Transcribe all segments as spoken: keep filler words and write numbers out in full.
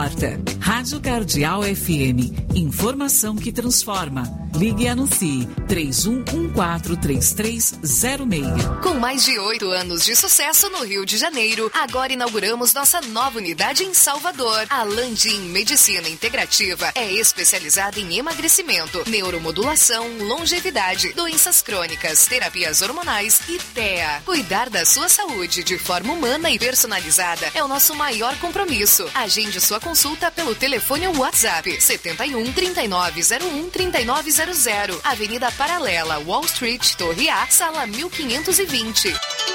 Rádio Cardeal F M. Informação que transforma. Ligue e anuncie três um um quatro, três três zero seis. Com mais de oito anos de sucesso no Rio de Janeiro, agora inauguramos nossa nova unidade em Salvador. A Landim Medicina Integrativa é especializada em emagrecimento, neuromodulação, longevidade, doenças crônicas, terapias hormonais e T E A. Cuidar da sua saúde de forma humana e personalizada é o nosso maior compromisso. Agende sua consulta pelo telefone ou WhatsApp setenta e um, trinta e nove zero um, trinta e nove zero zero, Avenida Paralela, Wall Street, Torre A, sala mil quinhentos e vinte.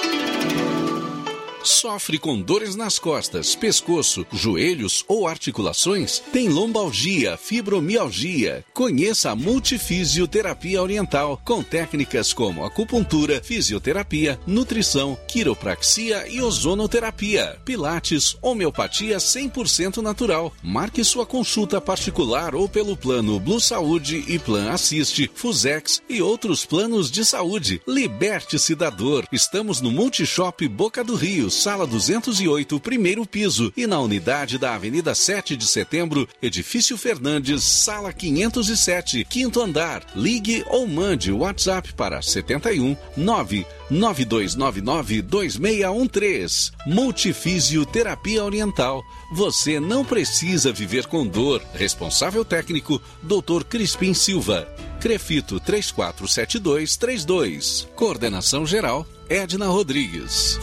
Sofre com dores nas costas, pescoço, joelhos ou articulações? Tem lombalgia, fibromialgia? Conheça a Multifisioterapia Oriental, com técnicas como acupuntura, fisioterapia, nutrição, quiropraxia e ozonoterapia, pilates, homeopatia cem por cento natural. Marque sua consulta particular ou pelo plano Blue Saúde e Plan Assiste, Fusex e outros planos de saúde. Liberte-se da dor. Estamos no Multishop Boca do Rio, sala duzentos e oito, primeiro piso, e na unidade da Avenida sete de Setembro, Edifício Fernandes, sala quinhentos e sete, quinto andar. Ligue ou mande o WhatsApp para setenta e um, nove nove dois nove nove, dois seis um três. Multifisioterapia Oriental. Você não precisa viver com dor. Responsável técnico, doutor Crispim Silva. Crefito três quatro sete dois três dois. Coordenação geral, Edna Rodrigues.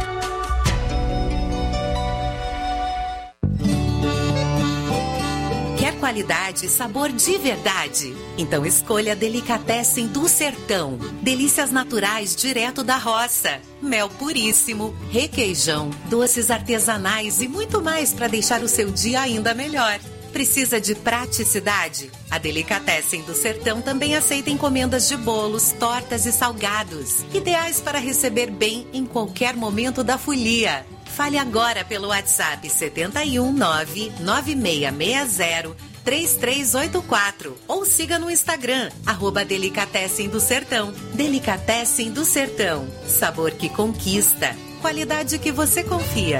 Quer qualidade e sabor de verdade? Então escolha Delicatessen do Sertão. Delícias naturais direto da roça. Mel puríssimo, requeijão, doces artesanais e muito mais para deixar o seu dia ainda melhor. Precisa de praticidade? A Delicatessen do Sertão também aceita encomendas de bolos, tortas e salgados, ideais para receber bem em qualquer momento da folia. Fale agora pelo WhatsApp setenta e um, nove nove seis seis zero, três três oito quatro ou siga no Instagram, arroba Delicatessen do Sertão. Delicatessen do Sertão. Sabor que conquista. Qualidade que você confia.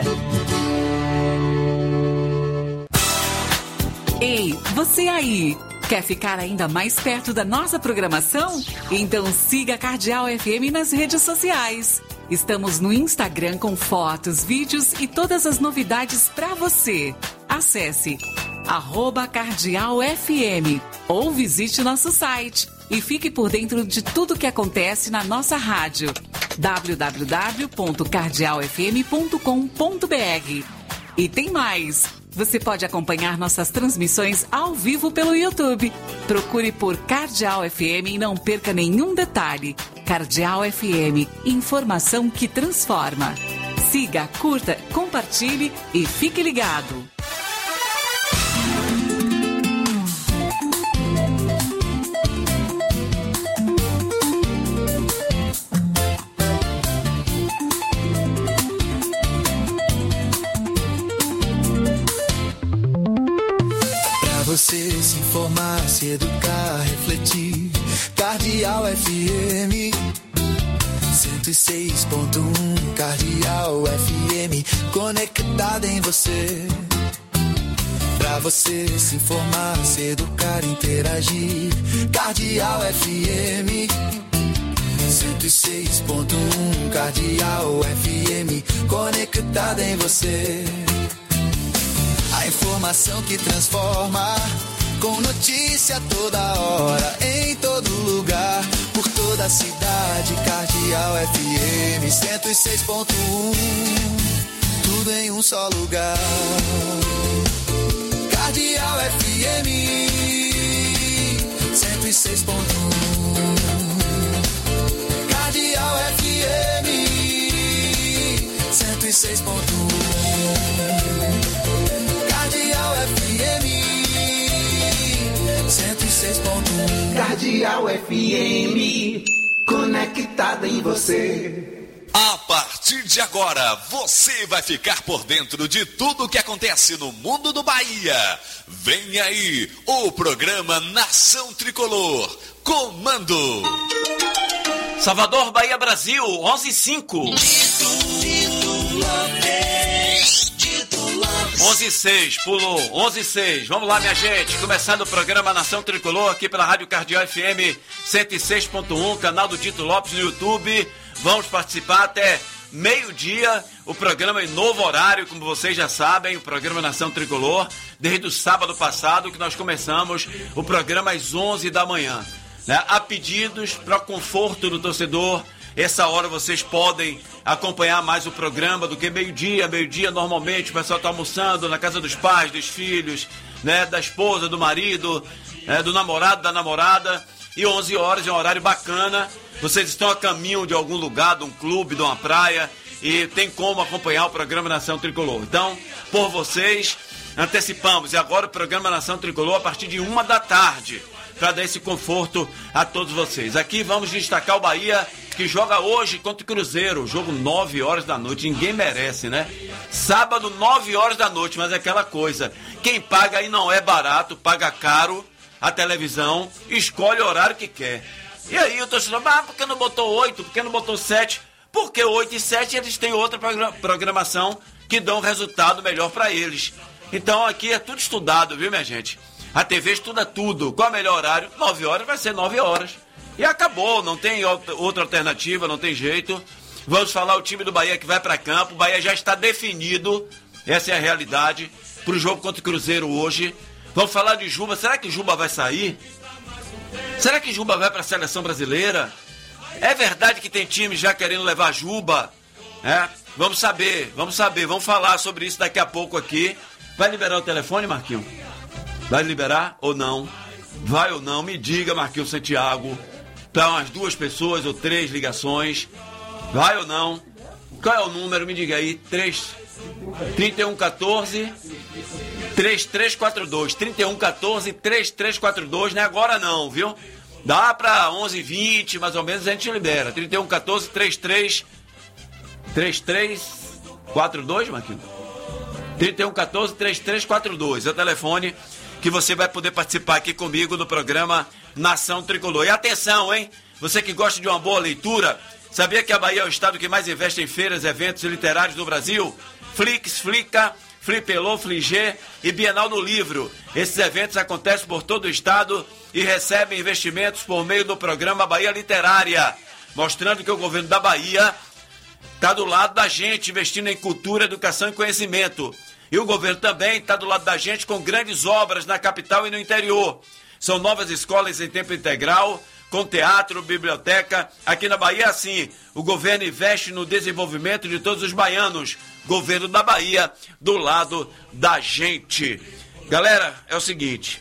Ei, você aí! Quer ficar ainda mais perto da nossa programação? Então siga a Cardeal F M nas redes sociais. Estamos no Instagram com fotos, vídeos e todas as novidades para você. Acesse arroba Cardeal F M ou visite nosso site e fique por dentro de tudo que acontece na nossa rádio. w w w ponto cardeal f m ponto com ponto b r. E tem mais! Você pode acompanhar nossas transmissões ao vivo pelo YouTube. Procure por Cardeal F M e não perca nenhum detalhe. Cardeal F M, informação que transforma. Siga, curta, compartilhe e fique ligado. Você se informar, se educar, refletir. Cardeal F M cento e seis ponto um. Cardeal F M conectada em você. Pra você se informar, se educar, interagir. Cardeal F M cento e seis ponto um. Cardeal F M conectada em você. A informação que transforma, com notícia toda hora, em todo lugar, por toda a cidade. Cardeal F M cento e seis ponto um, tudo em um só lugar. Cardeal F M cento e seis ponto um. Cardeal F M cento e seis ponto um. Cardeal F M cento e seis ponto um. Cardeal F M, conectada em você. A partir de agora, você vai ficar por dentro de tudo o que acontece no mundo do Bahia. Vem aí o programa Nação Tricolor. Comando. Salvador, Bahia, Brasil, onze e cinco. onze e seis, pulou, onze e seis. Vamos lá, minha gente, começando o programa Nação Tricolor aqui pela Rádio Cardeal F M cento e seis ponto um, canal do Dito Lopes no YouTube. Vamos participar até meio-dia, o programa em novo horário, como vocês já sabem, o programa Nação Tricolor, desde o sábado passado que nós começamos o programa às onze da manhã. Né? Há pedidos para conforto do torcedor. Essa hora vocês podem acompanhar mais o programa do que meio-dia. Meio-dia, normalmente, o pessoal está almoçando na casa dos pais, dos filhos, né, da esposa, do marido, né, do namorado, da namorada. E onze horas é um horário bacana. Vocês estão a caminho de algum lugar, de um clube, de uma praia, e tem como acompanhar o programa Nação Tricolor. Então, por vocês, antecipamos. E agora o programa Nação Tricolor a partir de uma da tarde, para dar esse conforto a todos vocês. Aqui vamos destacar o Bahia, que joga hoje contra o Cruzeiro, jogo nove horas da noite, ninguém merece, né? Sábado, nove horas da noite, mas é aquela coisa, quem paga aí não é barato, paga caro a televisão, escolhe o horário que quer. E aí o torcedor, ah, por que não botou oito, por que não botou sete? Porque oito e sete eles têm outra programação que dão um resultado melhor para eles. Então aqui é tudo estudado, viu, minha gente? A T V estuda tudo. Qual é o melhor horário? nove horas vai ser nove horas. E acabou, não tem outra alternativa, não tem jeito. Vamos falar o time do Bahia que vai para campo. O Bahia já está definido, essa é a realidade, para o jogo contra o Cruzeiro hoje. Vamos falar de Juba. Será que Juba vai sair? Será que Juba vai para a seleção brasileira? É verdade que tem time já querendo levar Juba? É? Vamos saber, vamos saber, vamos falar sobre isso daqui a pouco aqui. Vai liberar o telefone, Marquinhos? Vai liberar ou não? Vai ou não? Me diga, Marquinhos Santiago. Para umas duas pessoas ou três ligações. Vai ou não? Qual é o número? Me diga aí. três, trinta e um, quatorze, trinta e três quarenta e dois. trinta e um, quatorze, trinta e três quarenta e dois. Não é agora não, viu? Dá para onze e vinte, mais ou menos, a gente libera. trinta e um, quatorze, trinta e três, trinta e três quarenta e dois, Marquinhos? trinta e um, quatorze, trinta e três quarenta e dois. É o telefone que você vai poder participar aqui comigo no programa Nação Tricolor. E atenção, hein? Você que gosta de uma boa leitura, sabia que a Bahia é o estado que mais investe em feiras, eventos literários do Brasil? Flix, Flica, Flipelô, Fligê e Bienal do Livro. Esses eventos acontecem por todo o estado e recebem investimentos por meio do programa Bahia Literária, mostrando que o governo da Bahia está do lado da gente, investindo em cultura, educação e conhecimento. E o governo também está do lado da gente com grandes obras na capital e no interior. São novas escolas em tempo integral, com teatro, biblioteca. Aqui na Bahia, assim, o governo investe no desenvolvimento de todos os baianos. Governo da Bahia, do lado da gente. Galera, é o seguinte,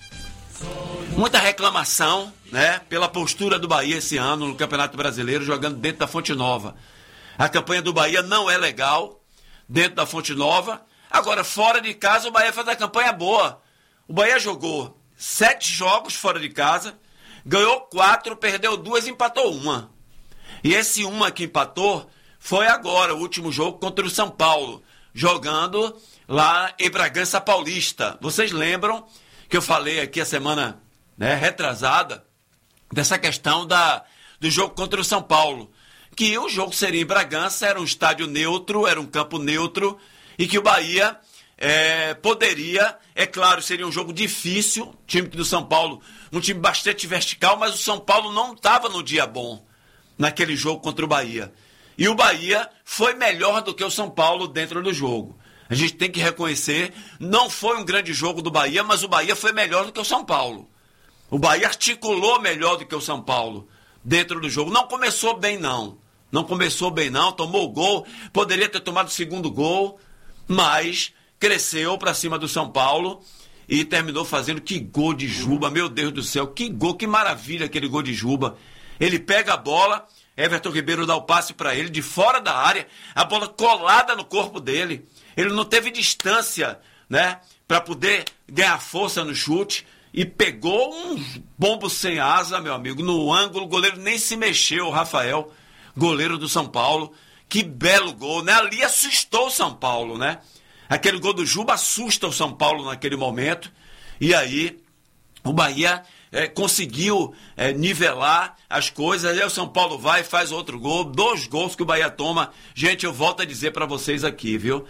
muita reclamação, né, pela postura do Bahia esse ano no Campeonato Brasileiro, jogando dentro da Fonte Nova. A campanha do Bahia não é legal dentro da Fonte Nova. Agora, fora de casa, o Bahia faz a campanha boa. O Bahia jogou sete jogos fora de casa, ganhou quatro, perdeu duas, empatou uma. E esse uma que empatou foi agora, o último jogo contra o São Paulo, jogando lá em Bragança Paulista. Vocês lembram que eu falei aqui a semana, né, retrasada, dessa questão da, do jogo contra o São Paulo, que o jogo seria em Bragança, era um estádio neutro, era um campo neutro, e que o Bahia é, poderia, é claro, seria um jogo difícil, o time do São Paulo, um time bastante vertical, mas o São Paulo não estava no dia bom naquele jogo contra o Bahia. E o Bahia foi melhor do que o São Paulo dentro do jogo. A gente tem que reconhecer, não foi um grande jogo do Bahia, mas o Bahia foi melhor do que o São Paulo. O Bahia articulou melhor do que o São Paulo dentro do jogo. Não começou bem, não. Não começou bem, não. Tomou o gol, poderia ter tomado o segundo gol, mas cresceu para cima do São Paulo e terminou fazendo que gol de Juba, meu Deus do céu, que gol, que maravilha aquele gol de Juba. Ele pega a bola, Everton Ribeiro dá o passe para ele, de fora da área, a bola colada no corpo dele, ele não teve distância, né, para poder ganhar força no chute e pegou um bombo sem asa, meu amigo, no ângulo, o goleiro nem se mexeu, o Rafael, goleiro do São Paulo. Que belo gol, né? Ali assustou o São Paulo, né? Aquele gol do Juba assusta o São Paulo naquele momento. E aí, o Bahia é, conseguiu é, nivelar as coisas. Aí o São Paulo vai e faz outro gol. Dois gols que o Bahia toma. Gente, eu volto a dizer para vocês aqui, viu?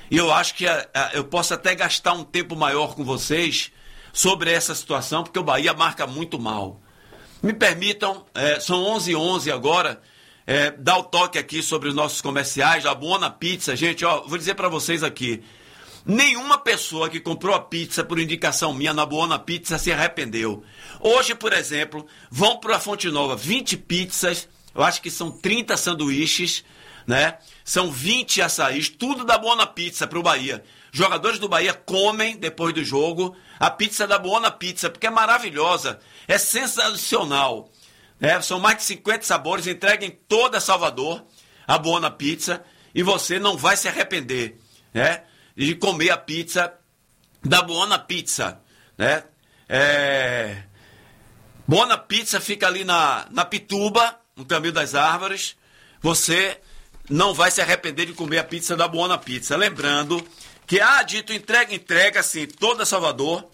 e eu acho que a, a, eu posso até gastar um tempo maior com vocês sobre essa situação, porque o Bahia marca muito mal. Me permitam, é, são onze e onze agora, é, dar o toque aqui sobre os nossos comerciais, a Buona Pizza. Gente, ó, vou dizer para vocês aqui, nenhuma pessoa que comprou a pizza por indicação minha na Buona Pizza se arrependeu. Hoje, por exemplo, vão para a Fonte Nova vinte pizzas, eu acho que são trinta sanduíches, né? São vinte açaís, tudo da Buona Pizza para o Bahia. Jogadores do Bahia comem, depois do jogo, a pizza da Buona Pizza, porque é maravilhosa, é sensacional. Né? São mais de cinquenta sabores, entrega em toda Salvador a Buona Pizza, e você não vai se arrepender, né, de comer a pizza da Buona Pizza. Né? É... Buona Pizza fica ali na, na Pituba, no Caminho das Árvores. Você não vai se arrepender de comer a pizza da Buona Pizza. Lembrando que, ah, dito, entrega, entrega, assim, toda Salvador.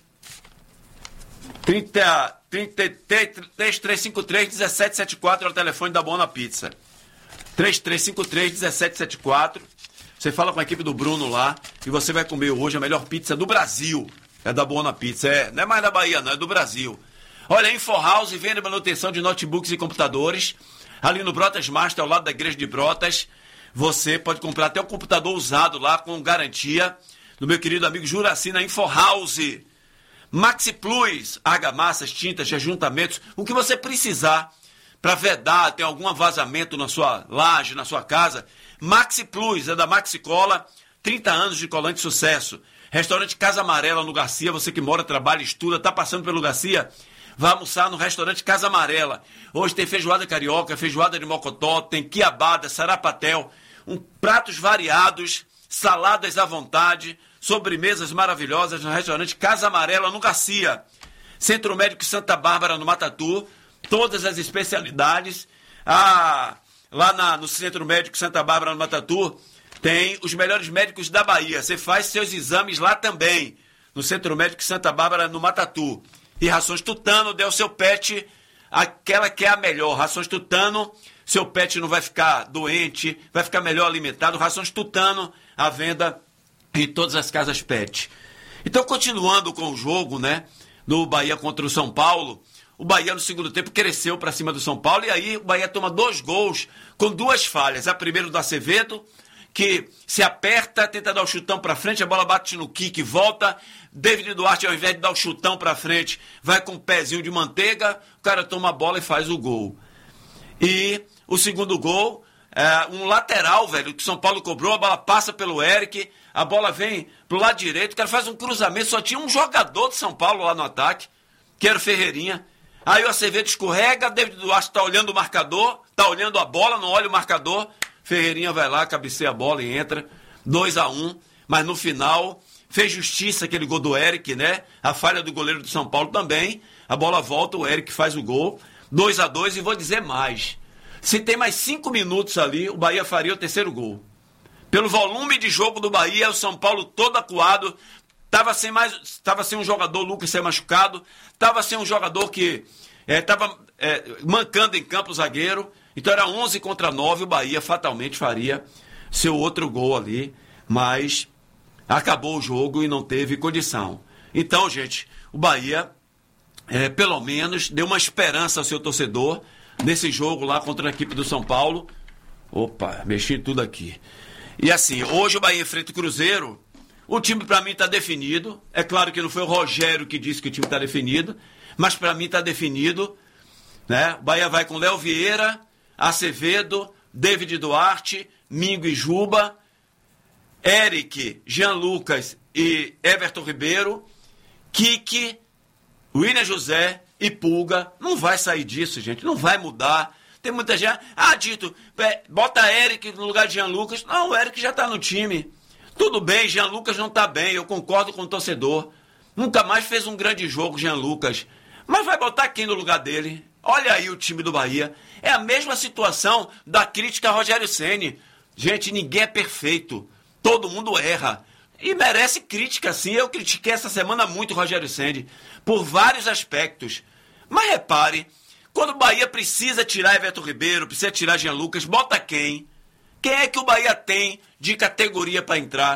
trinta, trinta, três três cinco três, um sete sete quatro é o telefone da Buona Pizza. três três cinco três, um sete sete quatro. Você fala com a equipe do Bruno lá e você vai comer hoje a melhor pizza do Brasil. É da Buona Pizza. É, não é mais da Bahia, não, é do Brasil. Olha, InfoHouse vende manutenção de notebooks e computadores. Ali no Brotas Master, ao lado da igreja de Brotas. Você pode comprar até o computador usado lá com garantia do meu querido amigo Juraci na InfoHouse. Maxi Plus, argamassas, tintas, rejuntamentos, o que você precisar para vedar, tem algum vazamento na sua laje, na sua casa. Maxi Plus, é da Maxi Cola, trinta anos de colante sucesso. Restaurante Casa Amarela no Garcia, você que mora, trabalha, estuda, está passando pelo Garcia, vai almoçar no restaurante Casa Amarela. Hoje tem feijoada carioca, feijoada de mocotó, tem quiabada, sarapatel, um, pratos variados, saladas à vontade, sobremesas maravilhosas no restaurante Casa Amarela no Garcia. Centro Médico Santa Bárbara no Matatu, todas as especialidades. Ah, lá na, no Centro Médico Santa Bárbara no Matatu tem os melhores médicos da Bahia. Você faz seus exames lá também, no Centro Médico Santa Bárbara no Matatu. E Rações Tutano, dê ao seu pet aquela que é a melhor. Rações Tutano, seu pet não vai ficar doente, vai ficar melhor alimentado. Rações Tutano, à venda em todas as casas pet. Então, continuando com o jogo, né, do Bahia contra o São Paulo, o Bahia no segundo tempo cresceu para cima do São Paulo, e aí o Bahia toma dois gols com duas falhas. A primeira do Acevedo, que se aperta, tenta dar o chutão para frente, a bola bate no kick, volta. David Duarte, ao invés de dar o chutão para frente, vai com um pezinho de manteiga, o cara toma a bola e faz o gol. E o segundo gol, é um lateral, velho, que o São Paulo cobrou, a bola passa pelo Eric, a bola vem pro lado direito, o cara faz um cruzamento, só tinha um jogador de São Paulo lá no ataque, que era o Ferreirinha. Aí o Acevedo escorrega, David Duarte tá olhando o marcador, tá olhando a bola, não olha o marcador, Ferreirinha vai lá, cabeceia a bola e entra, dois a um, mas no final fez justiça aquele gol do Eric, né? A falha do goleiro do São Paulo também, a bola volta, o Eric faz o gol, dois a dois, e vou dizer mais, se tem mais cinco minutos ali, o Bahia faria o terceiro gol. Pelo volume de jogo do Bahia, o São Paulo todo acuado, estava sem mais, estava sem um jogador, o Lucas ser machucado, estava sem um jogador que estava é, é, mancando em campo o zagueiro, então era onze contra nove, o Bahia fatalmente faria seu outro gol ali, mas acabou o jogo e não teve condição. Então, gente, o Bahia, é, pelo menos, deu uma esperança ao seu torcedor nesse jogo lá contra a equipe do São Paulo. Opa, mexi em tudo aqui. E assim, hoje o Bahia enfrenta o Cruzeiro. O time para mim está definido. É claro que não foi o Rogério que disse que o time está definido, mas para mim está definido, né? O Bahia vai com Léo Vieira, Acevedo, David Duarte, Mingo e Juba, Eric, Jean Lucas e Everton Ribeiro, Kiki, William José e Pulga. Não vai sair disso, gente, não vai mudar. Tem muita gente, ah, Dito, bota Eric no lugar de Jean Lucas. Não, o Eric já está no time. Tudo bem, Jean Lucas não está bem, eu concordo com o torcedor. Nunca mais fez um grande jogo, Jean Lucas. Mas vai botar quem no lugar dele? Olha aí o time do Bahia. É a mesma situação da crítica a Rogério Ceni. Gente, ninguém é perfeito. Todo mundo erra. E merece crítica, sim. Eu critiquei essa semana muito o Rogério Ceni, por vários aspectos. Mas repare, quando o Bahia precisa tirar Everton Ribeiro, precisa tirar Jean Lucas, bota quem? Quem é que o Bahia tem de categoria para entrar?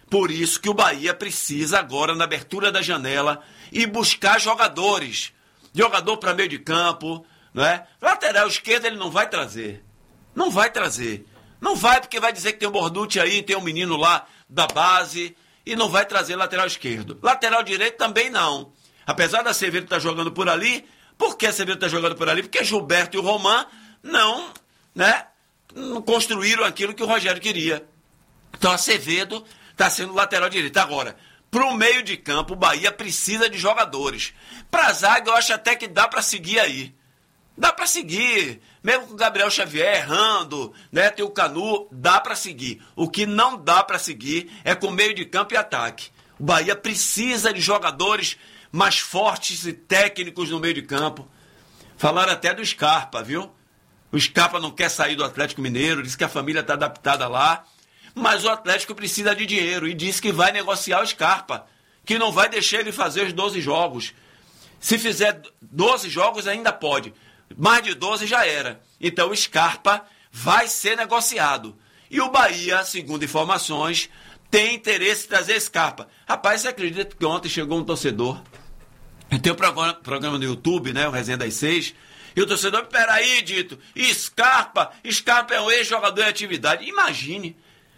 Por isso que o Bahia precisa agora, na abertura da janela, ir buscar jogadores. Jogador para meio de campo, não é? Lateral esquerdo ele não vai trazer. Não vai trazer. Não vai porque vai dizer que tem um Borducci aí, tem um menino lá da base, e não vai trazer lateral esquerdo. Lateral direito também não. Apesar da Acevedo estar jogando por ali, por que a Acevedo está jogando por ali? Porque Gilberto e o Roman não, né, não construíram aquilo que o Rogério queria. Então a Acevedo está sendo lateral direito. Agora, para o meio de campo, o Bahia precisa de jogadores. Para a zaga, eu acho até que dá para seguir aí. Dá para seguir. Mesmo com o Gabriel Xavier errando, né, tem o Canu, dá para seguir. O que não dá para seguir é com meio de campo e ataque. O Bahia precisa de jogadores mais fortes e técnicos no meio de campo. Falaram até do Scarpa, viu? O Scarpa não quer sair do Atlético Mineiro, disse que a família está adaptada lá. Mas o Atlético precisa de dinheiro e disse que vai negociar o Scarpa, que não vai deixar ele fazer os doze jogos. Se fizer doze jogos ainda pode, mais de doze já era. Então o Scarpa vai ser negociado. E o Bahia, segundo informações, tem interesse em trazer Scarpa. Rapaz, você acredita que ontem chegou um torcedor? Tem um programa, programa no YouTube, né, o Resenha das Seis, e o torcedor, peraí, Dito, Scarpa, Scarpa é um ex-jogador em atividade. Imagine.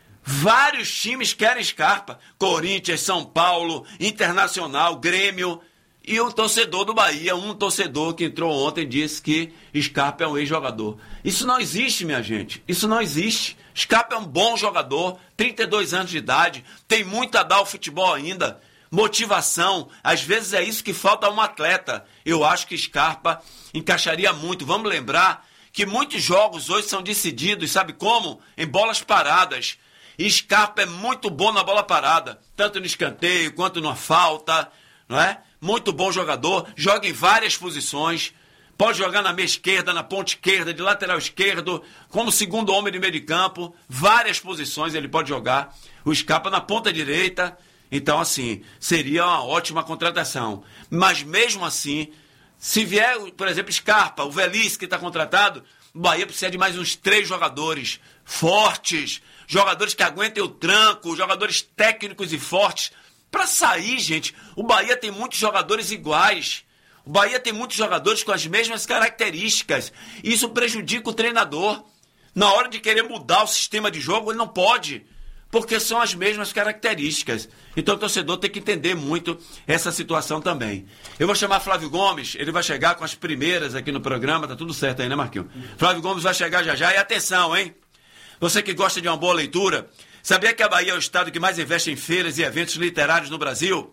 Vários times querem Scarpa. Corinthians, São Paulo, Internacional, Grêmio. E o torcedor do Bahia, um torcedor que entrou ontem, disse que Scarpa é um ex-jogador. Isso não existe, minha gente. Isso não existe. Scarpa é um bom jogador, trinta e dois anos de idade, tem muito a dar ao futebol ainda. Motivação, às vezes é isso que falta a um atleta. Eu acho que Scarpa encaixaria muito. Vamos lembrar que muitos jogos hoje são decididos, sabe como? Em bolas paradas. E Scarpa é muito bom na bola parada, tanto no escanteio quanto na falta, não é? Muito bom jogador, joga em várias posições, pode jogar na meia esquerda, na ponta esquerda, de lateral esquerdo, como segundo homem de meio de campo, várias posições ele pode jogar. O Scarpa na ponta direita, então assim, seria uma ótima contratação. Mas mesmo assim, se vier, por exemplo, Scarpa, o Velhice que está contratado, o Bahia precisa de mais uns três jogadores fortes, jogadores que aguentem o tranco, jogadores técnicos e fortes. Para sair, gente, o Bahia tem muitos jogadores iguais. O Bahia tem muitos jogadores com as mesmas características. Isso prejudica o treinador. Na hora de querer mudar o sistema de jogo, ele não pode, porque são as mesmas características. Então o torcedor tem que entender muito essa situação também. Eu vou chamar Flávio Gomes, ele vai chegar com as primeiras aqui no programa, tá tudo certo aí, né, Marquinhos? Flávio Gomes vai chegar já já. E atenção, hein? Você que gosta de uma boa leitura, sabia que a Bahia é o estado que mais investe em feiras e eventos literários no Brasil?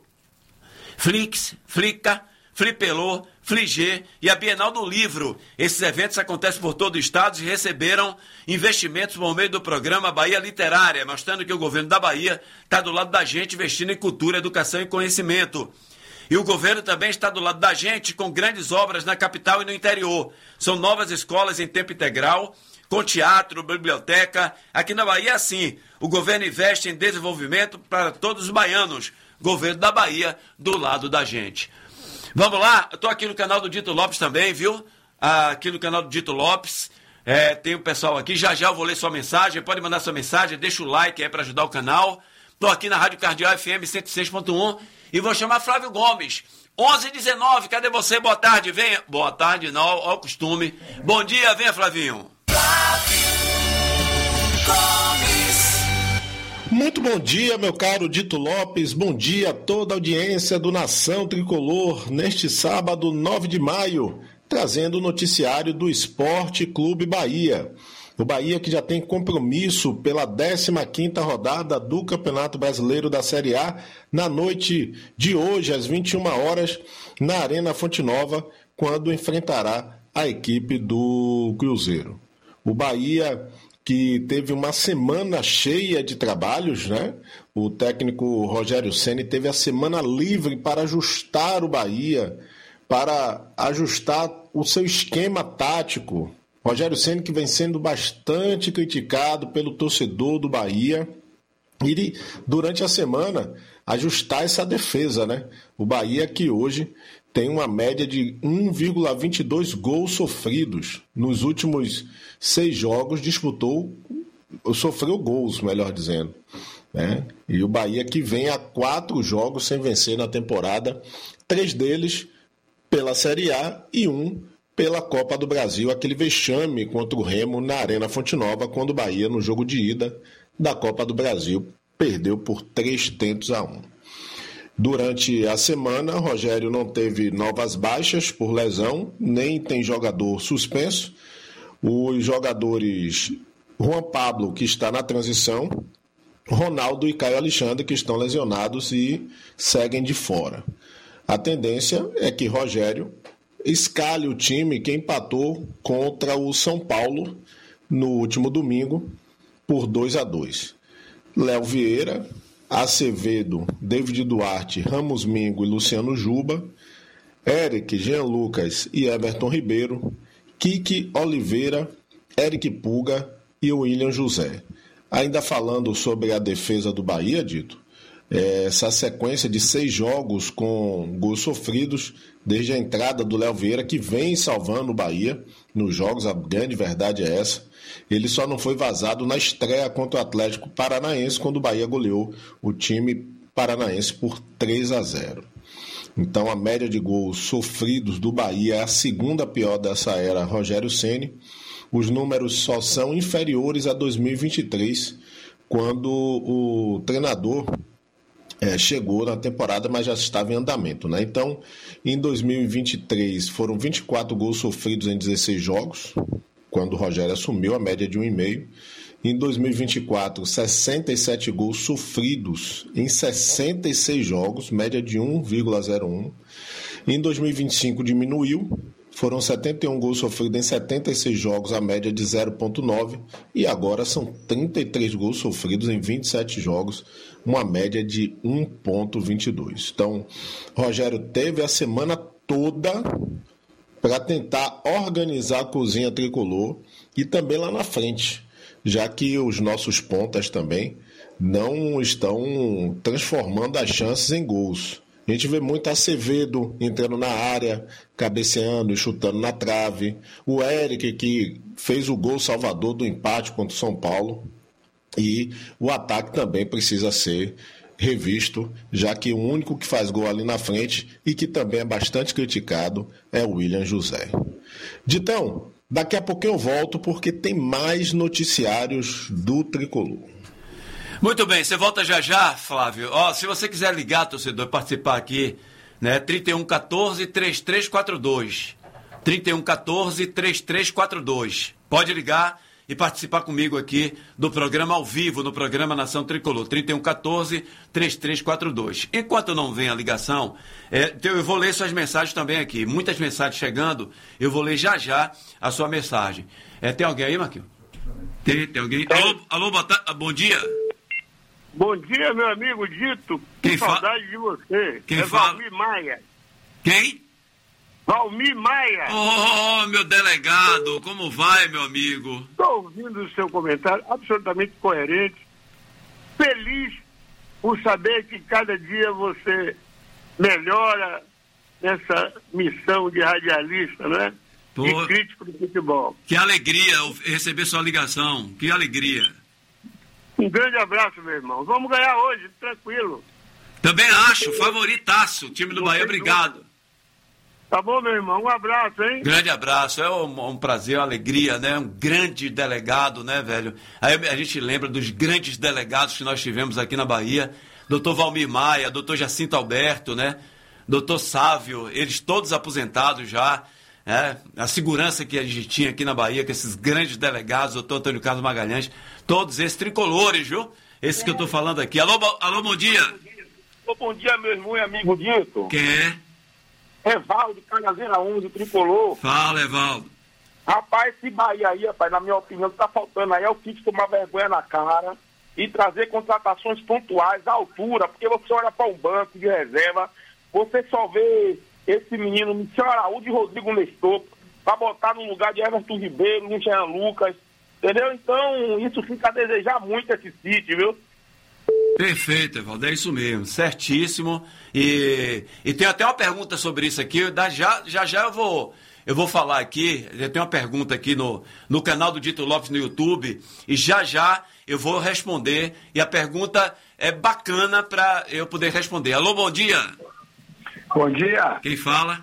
Flix, Flica, Flipelô, Fligê e a Bienal do Livro. Esses eventos acontecem por todo o estado e receberam investimentos por meio do programa Bahia Literária, mostrando que o governo da Bahia está do lado da gente investindo em cultura, educação e conhecimento. E o governo também está do lado da gente com grandes obras na capital e no interior. São novas escolas em tempo integral, com teatro, biblioteca. Aqui na Bahia é assim, o governo investe em desenvolvimento para todos os baianos. Governo da Bahia, do lado da gente. Vamos lá, eu estou aqui no canal do Dito Lopes também, viu? Aqui no canal do Dito Lopes, é, tem o pessoal aqui, já já eu vou ler sua mensagem, pode mandar sua mensagem, deixa o like aí para ajudar o canal. Estou aqui na Rádio Cardeal F M cento e seis ponto um e vou chamar Flávio Gomes. onze e dezenove, cadê você? Boa tarde, venha. Boa tarde, não, ao costume. Bom dia, venha, Flavinho. Muito bom dia, meu caro Dito Lopes, bom dia a toda a audiência do Nação Tricolor, neste sábado, nove de maio, trazendo o noticiário do Esporte Clube Bahia. O Bahia que já tem compromisso pela décima quinta rodada do Campeonato Brasileiro da Série A, na noite de hoje, às vinte e uma horas, na Arena Fonte Nova, quando enfrentará a equipe do Cruzeiro. O Bahia que teve uma semana cheia de trabalhos, né? O técnico Rogério Ceni teve a semana livre para ajustar o Bahia, para ajustar o seu esquema tático. Rogério Ceni que vem sendo bastante criticado pelo torcedor do Bahia. E durante a semana ajustar essa defesa, né? O Bahia que hoje tem uma média de um vírgula vinte e dois gols sofridos. Nos últimos seis jogos disputou, sofreu gols, melhor dizendo. né? E o Bahia que vem a quatro jogos sem vencer na temporada, três deles pela Série A e um pela Copa do Brasil, aquele vexame contra o Remo na Arena Fonte Nova, quando o Bahia, no jogo de ida da Copa do Brasil, perdeu por três tentos a um. Durante a semana, Rogério não teve novas baixas por lesão, nem tem jogador suspenso. Os jogadores Juan Pablo, que está na transição, Ronaldo e Caio Alexandre, que estão lesionados e seguem de fora. A tendência é que Rogério escale o time que empatou contra o São Paulo no último domingo por dois a dois. Léo Vieira, Acevedo, David Duarte, Ramos Mingo e Luciano Juba, Eric, Jean Lucas e Everton Ribeiro, Kiki Oliveira, Eric Puga e William José. Ainda falando sobre a defesa do Bahia, Dito, essa sequência de seis jogos com gols sofridos desde a entrada do Léo Vieira, que vem salvando o Bahia nos jogos, a grande verdade é essa. Ele só não foi vazado na estreia contra o Atlético Paranaense, quando o Bahia goleou o time paranaense por três a zero. Então a média de gols sofridos do Bahia é a segunda pior dessa era Rogério Ceni. Os números só são inferiores a dois mil e vinte e três, quando o treinador É, chegou na temporada, mas já estava em andamento, né? Então, em dois mil e vinte e três, foram vinte e quatro gols sofridos em dezesseis jogos, quando o Rogério assumiu a média de um vírgula cinco. Em dois mil e vinte e quatro, sessenta e sete gols sofridos em sessenta e seis jogos, média de um vírgula zero um. Em dois mil e vinte e cinco, diminuiu. Foram setenta e um gols sofridos em setenta e seis jogos, a média de zero vírgula nove. E agora são trinta e três gols sofridos em vinte e sete jogos, uma média de um vírgula vinte e dois. Então, Rogério teve a semana toda para tentar organizar a cozinha tricolor e também lá na frente, já que os nossos pontas também não estão transformando as chances em gols. A gente vê muito Acevedo entrando na área, cabeceando e chutando na trave. O Eric, que fez o gol salvador do empate contra o São Paulo. E o ataque também precisa ser revisto, já que o único que faz gol ali na frente e que também é bastante criticado é o William José. Ditão, daqui a pouquinho eu volto porque tem mais noticiários do Tricolor. Muito bem, você volta já já, Flávio. Ó, se você quiser ligar, torcedor, participar aqui, né? trinta e um, quatorze, trinta e três quarenta e dois. trinta e um, quatorze, trinta e três quarenta e dois. Pode ligar e participar comigo aqui do programa ao vivo, no programa Nação Tricolor. trinta e um, quatorze, trinta e três quarenta e dois. Enquanto não vem a ligação, é, eu vou ler suas mensagens também aqui. Muitas mensagens chegando, eu vou ler já já a sua mensagem. É, tem alguém aí, Marquinhos? Tem, tem alguém? Alô, alô boa tarde, bom dia. Bom dia, meu amigo Dito. Quem que fala? saudade de você. Quem é fala? Valmir Maia. Quem? Valmir Maia. Oh, meu delegado, como vai, meu amigo? Estou ouvindo o seu comentário, absolutamente coerente. Feliz por saber que cada dia você melhora nessa missão de radialista, né? Pô, e crítico do futebol. Que alegria receber sua ligação, que alegria. Um grande abraço, meu irmão. Vamos ganhar hoje, tranquilo. Também acho, favoritaço, time do Bahia, obrigado. Tá bom, meu irmão, um abraço, hein? Grande abraço, é um, um prazer, uma alegria, né? Um grande delegado, né, velho? Aí a gente lembra dos grandes delegados que nós tivemos aqui na Bahia, doutor Valmir Maia, doutor Jacinto Alberto, né? doutor Sávio, eles todos aposentados já, né? A segurança que a gente tinha aqui na Bahia, com esses grandes delegados, doutor Antônio Carlos Magalhães, todos esses tricolores, viu? Esse é. que eu tô falando aqui. Alô, alô, bom dia. Bom, bom dia, meu irmão e amigo Dito. Quem é? Evaldo, Canazeira onze, tricolor. Fala, Evaldo. Rapaz, esse Bahia aí, rapaz, na minha opinião, que tá faltando aí é o Kiko tomar vergonha na cara e trazer contratações pontuais à altura, porque você olha para um banco de reserva, você só vê esse menino, Michel Araújo e Rodrigo Nestor, para botar no lugar de Everton Ribeiro, no Jean Lucas, entendeu? Então, isso fica a desejar muito esse City, viu? Perfeito, Evaldo, é isso mesmo, certíssimo. E, e tem até uma pergunta sobre isso aqui, da, já, já já eu vou, eu vou falar aqui, já tem uma pergunta aqui no, no canal do Dito Lopes no YouTube, e já já eu vou responder, e a pergunta é bacana para eu poder responder. Alô, bom dia. Bom dia. Quem fala?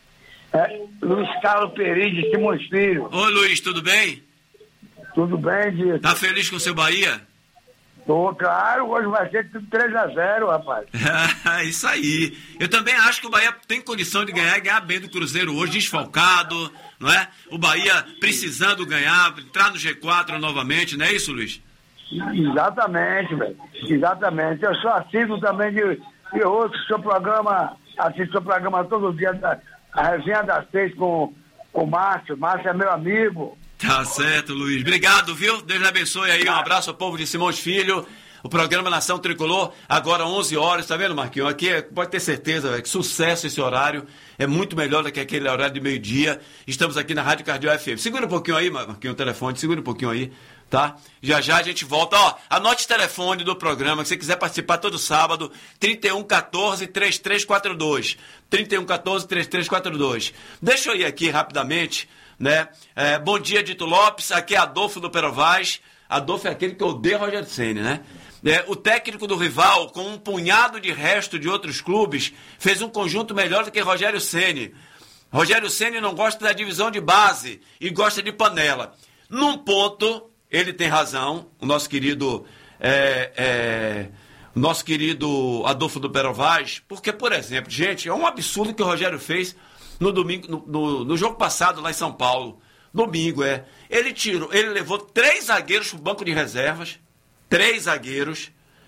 É, Luiz Carlos Peri, de Simões Filho. Oi, Luiz, tudo bem? Tudo bem, Dito? Tá feliz com o seu Bahia? Tô, claro, hoje vai ser três a zero, rapaz. É, isso aí. Eu também acho que o Bahia tem condição de ganhar e ganhar bem do Cruzeiro hoje, desfalcado, não é? O Bahia precisando ganhar, entrar no G quatro novamente, não é isso, Luiz? Exatamente, velho. Exatamente. Eu sou assíduo também de, de outro, seu programa, assisto seu programa todo dia, da, a resenha das seis com, com o Márcio. Márcio é meu amigo. Tá certo, Luiz. Obrigado, viu? Deus lhe abençoe aí. Um abraço ao povo de Simões Filho. O programa Nação Tricolor, agora onze horas. Tá vendo, Marquinhos? Aqui é, pode ter certeza, véio, que sucesso esse horário. É muito melhor do que aquele horário de meio-dia. Estamos aqui na Rádio Cardeal F M. Segura um pouquinho aí, Marquinhos, o telefone. Segura um pouquinho aí, tá? Já já a gente volta. Ó, anote o telefone do programa, que você quiser participar todo sábado. trinta e um, quatorze, trinta e três quarenta e dois. trinta e um, quatorze, trinta e três quarenta e dois. Deixa eu ir aqui rapidamente. Né? É, bom dia, Dito Lopes, aqui é Adolfo do Perovaz. Adolfo é aquele que odeia Rogério Ceni, né? É, o técnico do rival, com um punhado de resto de outros clubes, fez um conjunto melhor do que Rogério Ceni. Rogério Ceni não gosta da divisão de base e gosta de panela. Num ponto, ele tem razão, o nosso querido é, é, o nosso querido Adolfo do Perovaz, porque, por exemplo, gente, é um absurdo que o Rogério fez no domingo, no, no, no jogo passado lá em São Paulo. Domingo, é. Ele tirou, ele levou três zagueiros pro banco de reservas, três zagueiros,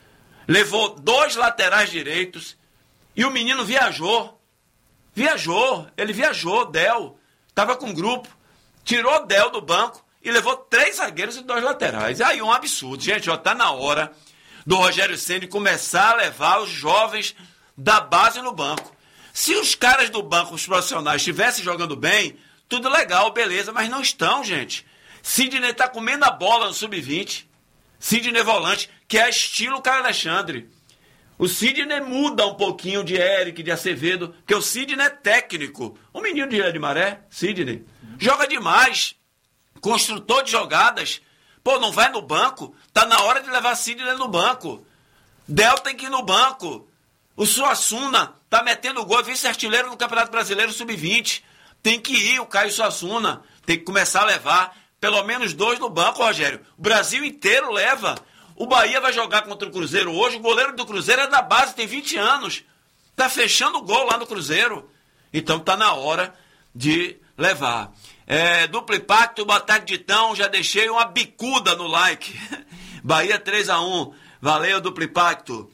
levou dois laterais direitos e o menino viajou. Viajou, ele viajou, Del, tava com um grupo, tirou Del do banco e levou três zagueiros e dois laterais. Aí um absurdo, gente, ó, tá na hora do Rogério Ceni começar a levar os jovens da base no banco. Se os caras do banco, os profissionais, estivessem jogando bem, tudo legal, beleza, mas não estão, gente. Sidney tá comendo a bola no sub vinte. Sidney volante, que é estilo Caio Alexandre. O Sidney muda um pouquinho de Eric, de Acevedo, porque o Sidney é técnico. O menino de Ilha de Maré, Sidney, joga demais. Construtor de jogadas. Pô, não vai no banco? Tá na hora de levar Sidney no banco. Del tem que ir no banco. O Suassuna tá metendo gol, vice-artilheiro no Campeonato Brasileiro sub vinte. Tem que ir o Caio Suassuna. Tem que começar a levar pelo menos dois no banco, Rogério. O Brasil inteiro leva. O Bahia vai jogar contra o Cruzeiro hoje. O goleiro do Cruzeiro é da base, tem vinte anos. Tá fechando o gol lá no Cruzeiro. Então tá na hora de levar. É, duplo impacto, boa tarde, Ditão. Já deixei uma bicuda no like. Bahia três a um. Valeu, duplo impacto.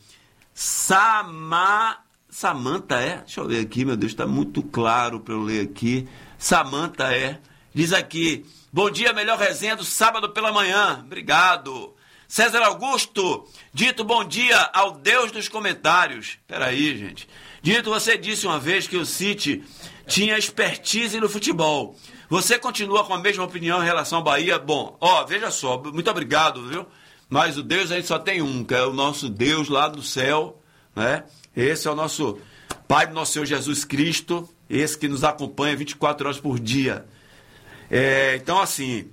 Sama... Samanta é? Deixa eu ler aqui, meu Deus, está muito claro para eu ler aqui. Samanta é. Diz aqui, bom dia, melhor resenha do sábado pela manhã. Obrigado. César Augusto, Dito, bom dia ao Deus dos comentários. Peraí, gente. Dito, você disse uma vez que o City tinha expertise no futebol. Você continua com a mesma opinião em relação ao Bahia? Bom, ó, veja só, muito obrigado, viu? Mas o Deus a gente só tem um, que é o nosso Deus lá do céu, né? Esse é o nosso Pai do nosso Senhor Jesus Cristo, esse que nos acompanha vinte e quatro horas por dia. É, então, assim,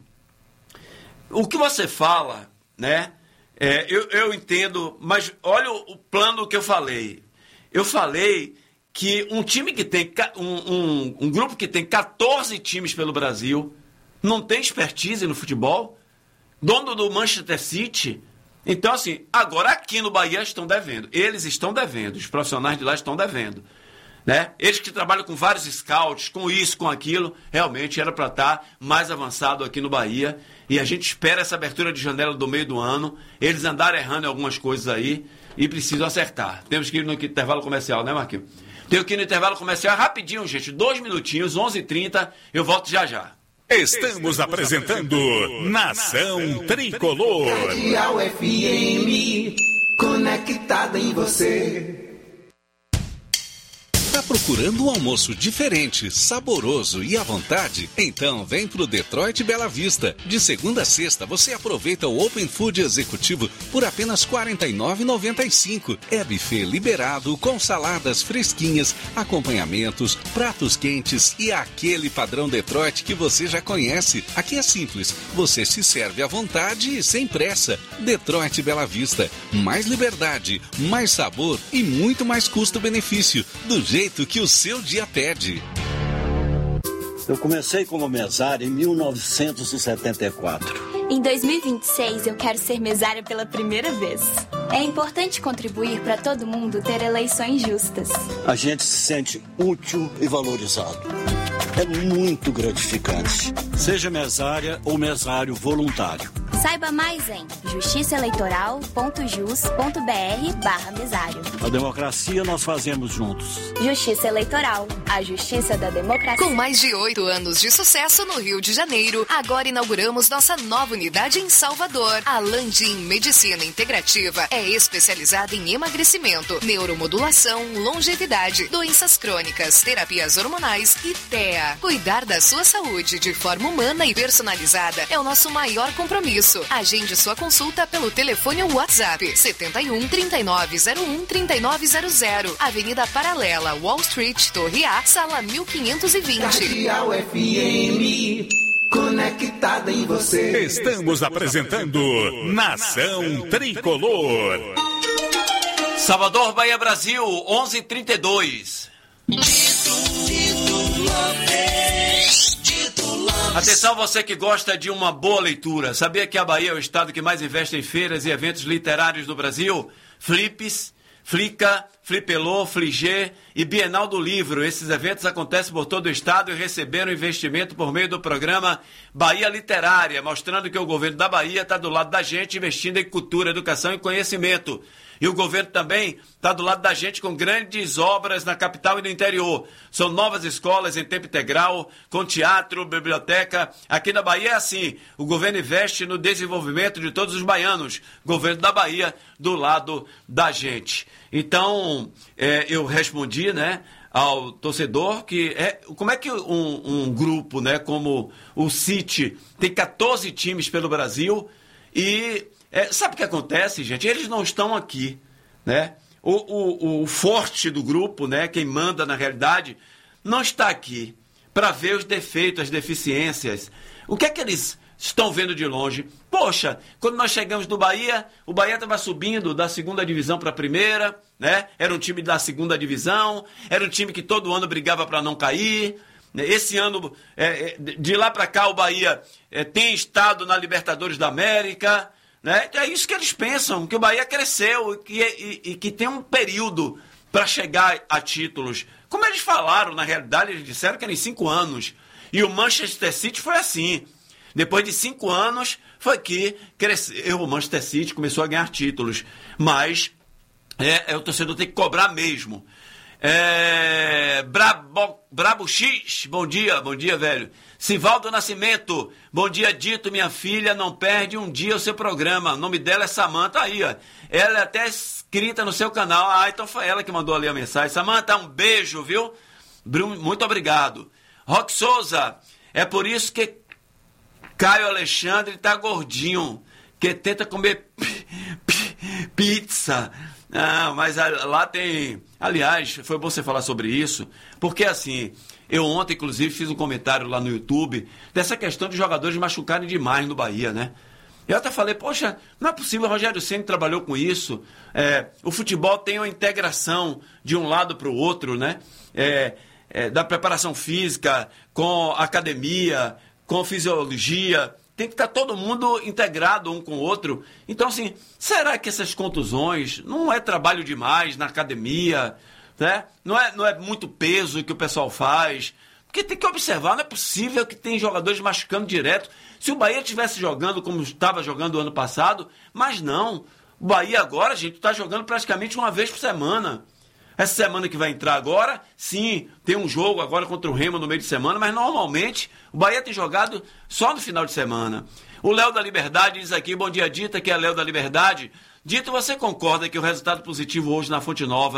o que você fala, né? É, eu, eu entendo, mas olha o, o plano que eu falei. Eu falei que um time que tem, um, um, um grupo que tem quatorze times pelo Brasil, não tem expertise no futebol, dono do Manchester City. Então, assim, agora aqui no Bahia estão devendo. Eles estão devendo, os profissionais de lá estão devendo. Né? Eles que trabalham com vários scouts, com isso, com aquilo, realmente era para estar mais avançado aqui no Bahia. E a gente espera essa abertura de janela do meio do ano. Eles andaram errando em algumas coisas aí e precisam acertar. Temos que ir no intervalo comercial, né, Marquinhos? Tenho que ir no intervalo comercial rapidinho, gente. Dois minutinhos, onze e trinta. Eu volto já já. Estamos, Estamos apresentando, apresentando Nação, Nação Tricolor. Cardeal F M, conectada em você. Tá procurando um almoço diferente, saboroso e à vontade? Então vem pro Detroit Bela Vista. De segunda a sexta você aproveita o Open Food Executivo por apenas quarenta e nove reais e noventa e cinco centavos. É buffet liberado com saladas fresquinhas, acompanhamentos, pratos quentes e aquele padrão Detroit que você já conhece. Aqui é simples, você se serve à vontade e sem pressa. Detroit Bela Vista, mais liberdade, mais sabor e muito mais custo-benefício, do jeito que o seu dia pede. Eu comecei como mesário em mil novecentos e setenta e quatro. Em dois mil e vinte e seis, eu quero ser mesária pela primeira vez. É importante contribuir para todo mundo ter eleições justas. A gente se sente útil e valorizado. É muito gratificante. Seja mesária ou mesário voluntário. Saiba mais em justiçaeleitoral.jus.br barra mesário. A democracia nós fazemos juntos. Justiça Eleitoral, a justiça da democracia. Com mais de oito anos de sucesso no Rio de Janeiro, agora inauguramos nossa nova unidade em Salvador. A Landim Medicina Integrativa é especializada em emagrecimento, neuromodulação, longevidade, doenças crônicas, terapias hormonais e T E A. Cuidar da sua saúde de forma humana e personalizada é o nosso maior compromisso. Agende sua consulta pelo telefone ou WhatsApp setenta e um, trinta e nove zero um, trinta e nove zero zero, Avenida Paralela, Wall Street, Torre A, sala mil quinhentos e vinte. Cardeal F M, conectada em você. Estamos apresentando Nação Tricolor. Salvador, Bahia, Brasil, onze e trinta e dois. Atenção, você que gosta de uma boa leitura. Sabia que a Bahia é o estado que mais investe em feiras e eventos literários do Brasil? Flips, Flica, Flipelô, Fligê e Bienal do Livro. Esses eventos acontecem por todo o estado e receberam investimento por meio do programa Bahia Literária, mostrando que o governo da Bahia está do lado da gente, investindo em cultura, educação e conhecimento. E o governo também está do lado da gente com grandes obras na capital e no interior. São novas escolas em tempo integral, com teatro, biblioteca. Aqui na Bahia é assim, o governo investe no desenvolvimento de todos os baianos. Governo da Bahia do lado da gente. Então, é, eu respondi, né, ao torcedor que é, como é que um, um grupo, né, como o City tem quatorze times pelo Brasil e... É, sabe o que acontece, gente? Eles não estão aqui, né? O, o, o forte do grupo, né? Quem manda na realidade, não está aqui para ver os defeitos, as deficiências. O que é que eles estão vendo de longe? Poxa, quando nós chegamos do Bahia, o Bahia estava subindo da segunda divisão para a primeira, né? Era um time da segunda divisão, era um time que todo ano brigava para não cair. Esse ano, é, de lá para cá, o Bahia é, tem estado na Libertadores da América. Né? É isso que eles pensam, que o Bahia cresceu e que, e, e que tem um período para chegar a títulos. Como eles falaram, na realidade, eles disseram que era em cinco anos. E o Manchester City foi assim. Depois de cinco anos, foi que cresceu, o Manchester City começou a ganhar títulos. Mas é, é, o torcedor tem que cobrar mesmo. É, Brabo, Brabo X, bom dia, bom dia, velho. Sivaldo Nascimento, bom dia, Dito, minha filha, não perde um dia o seu programa. O nome dela é Samanta, aí, ó. Ela é até inscrita no seu canal. Ah, então foi ela que mandou ali a mensagem. Samanta, um beijo, viu? Muito obrigado. Roque Souza, é por isso que Caio Alexandre tá gordinho, que tenta comer pizza. Ah, mas lá tem... Aliás, foi bom você falar sobre isso, porque assim, eu ontem, inclusive, fiz um comentário lá no YouTube dessa questão de jogadores machucarem demais no Bahia, né? Eu até falei, poxa, não é possível, o Rogério Ceni trabalhou com isso, é, o futebol tem uma integração de um lado para o outro, né? É, é, da preparação física, com academia, com fisiologia... Tem que estar todo mundo integrado um com o outro. Então, assim, será que essas contusões não é trabalho demais na academia? Né? Não é, não é muito peso que o pessoal faz? Porque tem que observar, não é possível que tem jogadores machucando direto. Se o Bahia estivesse jogando como estava jogando o ano passado, mas não. O Bahia agora, gente, está jogando praticamente uma vez por semana. Essa semana que vai entrar agora, sim, tem um jogo agora contra o Remo no meio de semana, mas normalmente o Bahia tem jogado só no final de semana. O Léo da Liberdade diz aqui, bom dia, Dita, que é Léo da Liberdade. Dito, você concorda que o resultado positivo hoje na Fonte Nova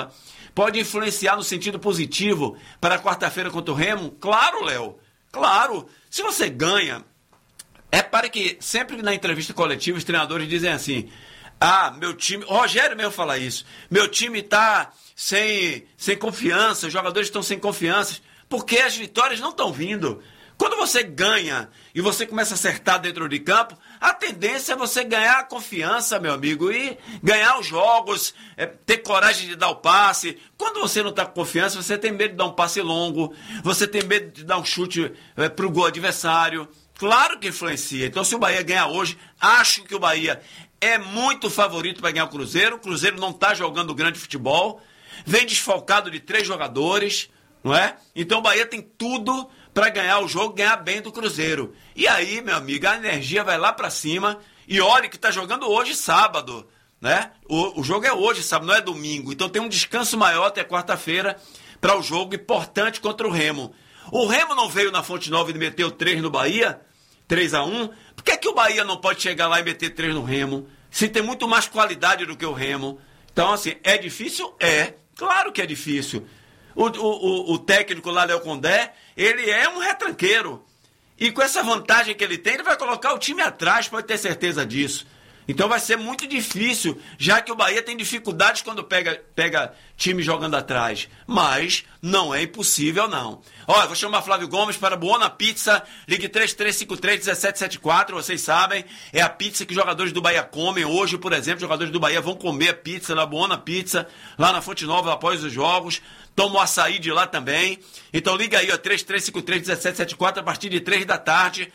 pode influenciar no sentido positivo para a quarta-feira contra o Remo? Claro, Léo, claro. Se você ganha, é para que sempre na entrevista coletiva os treinadores dizem assim, ah, meu time, o Rogério mesmo fala isso, meu time está sem, sem confiança, os jogadores estão sem confiança, porque as vitórias não estão vindo. Quando você ganha e você começa a acertar dentro de campo, a tendência é você ganhar a confiança, meu amigo, e ganhar os jogos, é, ter coragem de dar o passe. Quando você não está com confiança, você tem medo de dar um passe longo, você tem medo de dar um chute é, para o gol adversário. Claro que influencia. Então, se o Bahia ganhar hoje, acho que o Bahia é muito favorito para ganhar o Cruzeiro. O Cruzeiro não está jogando grande futebol, vem desfalcado de três jogadores, não é? Então, o Bahia tem tudo para ganhar o jogo, ganhar bem do Cruzeiro. E aí, meu amigo, a energia vai lá para cima. E olha que está jogando hoje, sábado, né? O, o jogo é hoje, sábado, não é domingo. Então tem um descanso maior até quarta-feira para o jogo importante contra o Remo. O Remo não veio na Fonte Nova e meteu três no Bahia, três a um. Por que é que o Bahia não pode chegar lá e meter três no Remo? Se tem muito mais qualidade do que o Remo. Então, assim, é difícil? É. Claro que é difícil. O, o, o técnico lá, Léo Condé, ele é um retranqueiro. E com essa vantagem que ele tem, ele vai colocar o time atrás, pode ter certeza disso. Então vai ser muito difícil, já que o Bahia tem dificuldades quando pega, pega time jogando atrás. Mas não é impossível, não. Olha, vou chamar Flávio Gomes para Buona Pizza, ligue três três cinco três, um sete sete quatro, vocês sabem, é a pizza que os jogadores do Bahia comem. Hoje, por exemplo, os jogadores do Bahia vão comer a pizza na Buona Pizza, lá na Fonte Nova, após os jogos. Toma o açaí de lá também. Então liga aí, ó, três três cinco três, um sete sete quatro, a partir de três da tarde.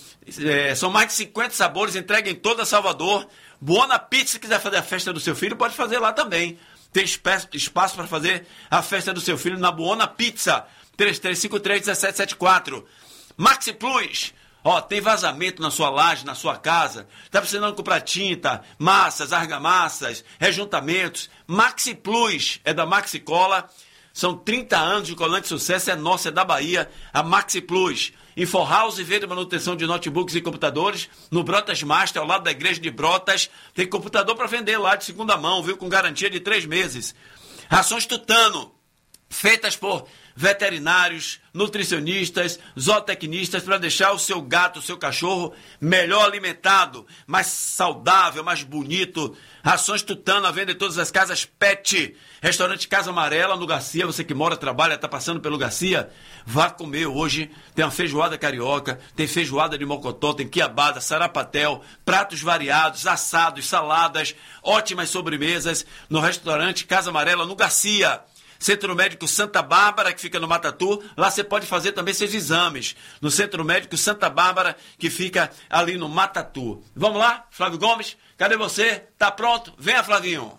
É, são mais de cinquenta sabores, entrega em toda Salvador. Buona Pizza, se quiser fazer a festa do seu filho, pode fazer lá também. Tem espaço para fazer a festa do seu filho na Buona Pizza. três três cinco três, um sete sete quatro. Maxi Plus. Ó, tem vazamento na sua laje, na sua casa. Tá precisando comprar tinta, massas, argamassas, rejuntamentos. Maxi Plus é da Maxi Cola. São trinta anos de colante de sucesso, é nossa, é da Bahia, a Maxi Plus. InfoHouse, vende manutenção de notebooks e computadores no Brotas Master, ao lado da igreja de Brotas. Tem computador para vender lá de segunda mão, viu? Com garantia de três meses. Rações Tutano, feitas por veterinários, nutricionistas, zootecnistas, para deixar o seu gato, o seu cachorro melhor alimentado, mais saudável, mais bonito. Rações Tutano, a venda em todas as casas Pet. Restaurante Casa Amarela, no Garcia. Você que mora, trabalha, está passando pelo Garcia, vá comer hoje. Tem uma feijoada carioca, tem feijoada de mocotó, tem quiabada, sarapatel, pratos variados, assados, saladas, ótimas sobremesas no restaurante Casa Amarela, no Garcia. Centro Médico Santa Bárbara, que fica no Matatu, lá você pode fazer também seus exames. No Centro Médico Santa Bárbara, que fica ali no Matatu. Vamos lá, Flávio Gomes? Cadê você? Tá pronto? Venha, Flavinho.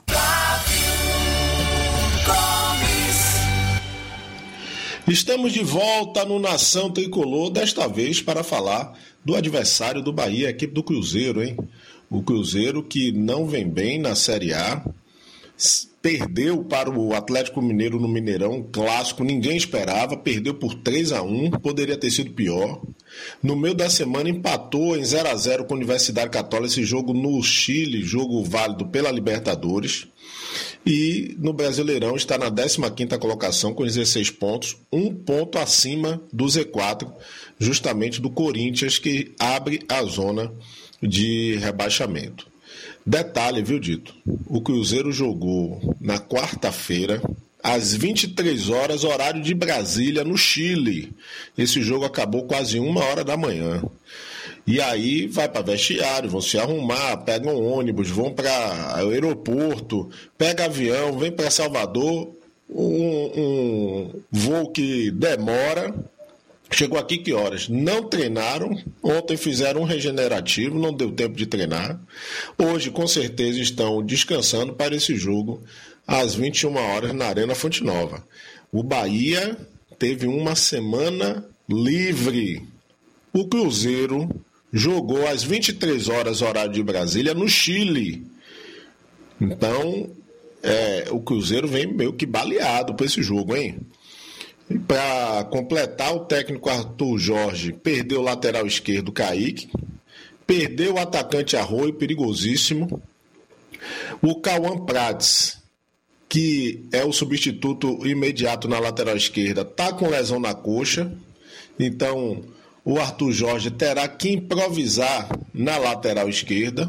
Estamos de volta no Nação Tricolor, desta vez para falar do adversário do Bahia, a equipe do Cruzeiro, hein? O Cruzeiro que não vem bem na Série A, perdeu para o Atlético Mineiro no Mineirão, clássico, ninguém esperava, perdeu por três a um, poderia ter sido pior. No meio da semana empatou em zero a zero com a Universidade Católica, esse jogo no Chile, jogo válido pela Libertadores. E no Brasileirão está na décima quinta colocação com dezesseis pontos, um ponto acima do Z quatro, justamente do Corinthians, que abre a zona de rebaixamento. Detalhe, viu, Dito? O Cruzeiro jogou na quarta-feira, às vinte e três horas, horário de Brasília, no Chile. Esse jogo acabou quase uma hora da manhã. E aí vai para vestiário, vão se arrumar, pegam ônibus, vão para aeroporto, pega avião, vem para Salvador, um, um voo que demora. Chegou aqui que horas? Não treinaram, ontem fizeram um regenerativo, não deu tempo de treinar. Hoje, com certeza, estão descansando para esse jogo às vinte e uma horas na Arena Fonte Nova. O Bahia teve uma semana livre. O Cruzeiro jogou às vinte e três horas, horário de Brasília, no Chile. Então, é, o Cruzeiro vem meio que baleado para esse jogo, hein? Para completar, o técnico Arthur Jorge perdeu o lateral esquerdo Kaique, perdeu o atacante Arroio, perigosíssimo. O Cauã Prates que é o substituto imediato na lateral esquerda, está com lesão na coxa. Então, o Arthur Jorge terá que improvisar na lateral esquerda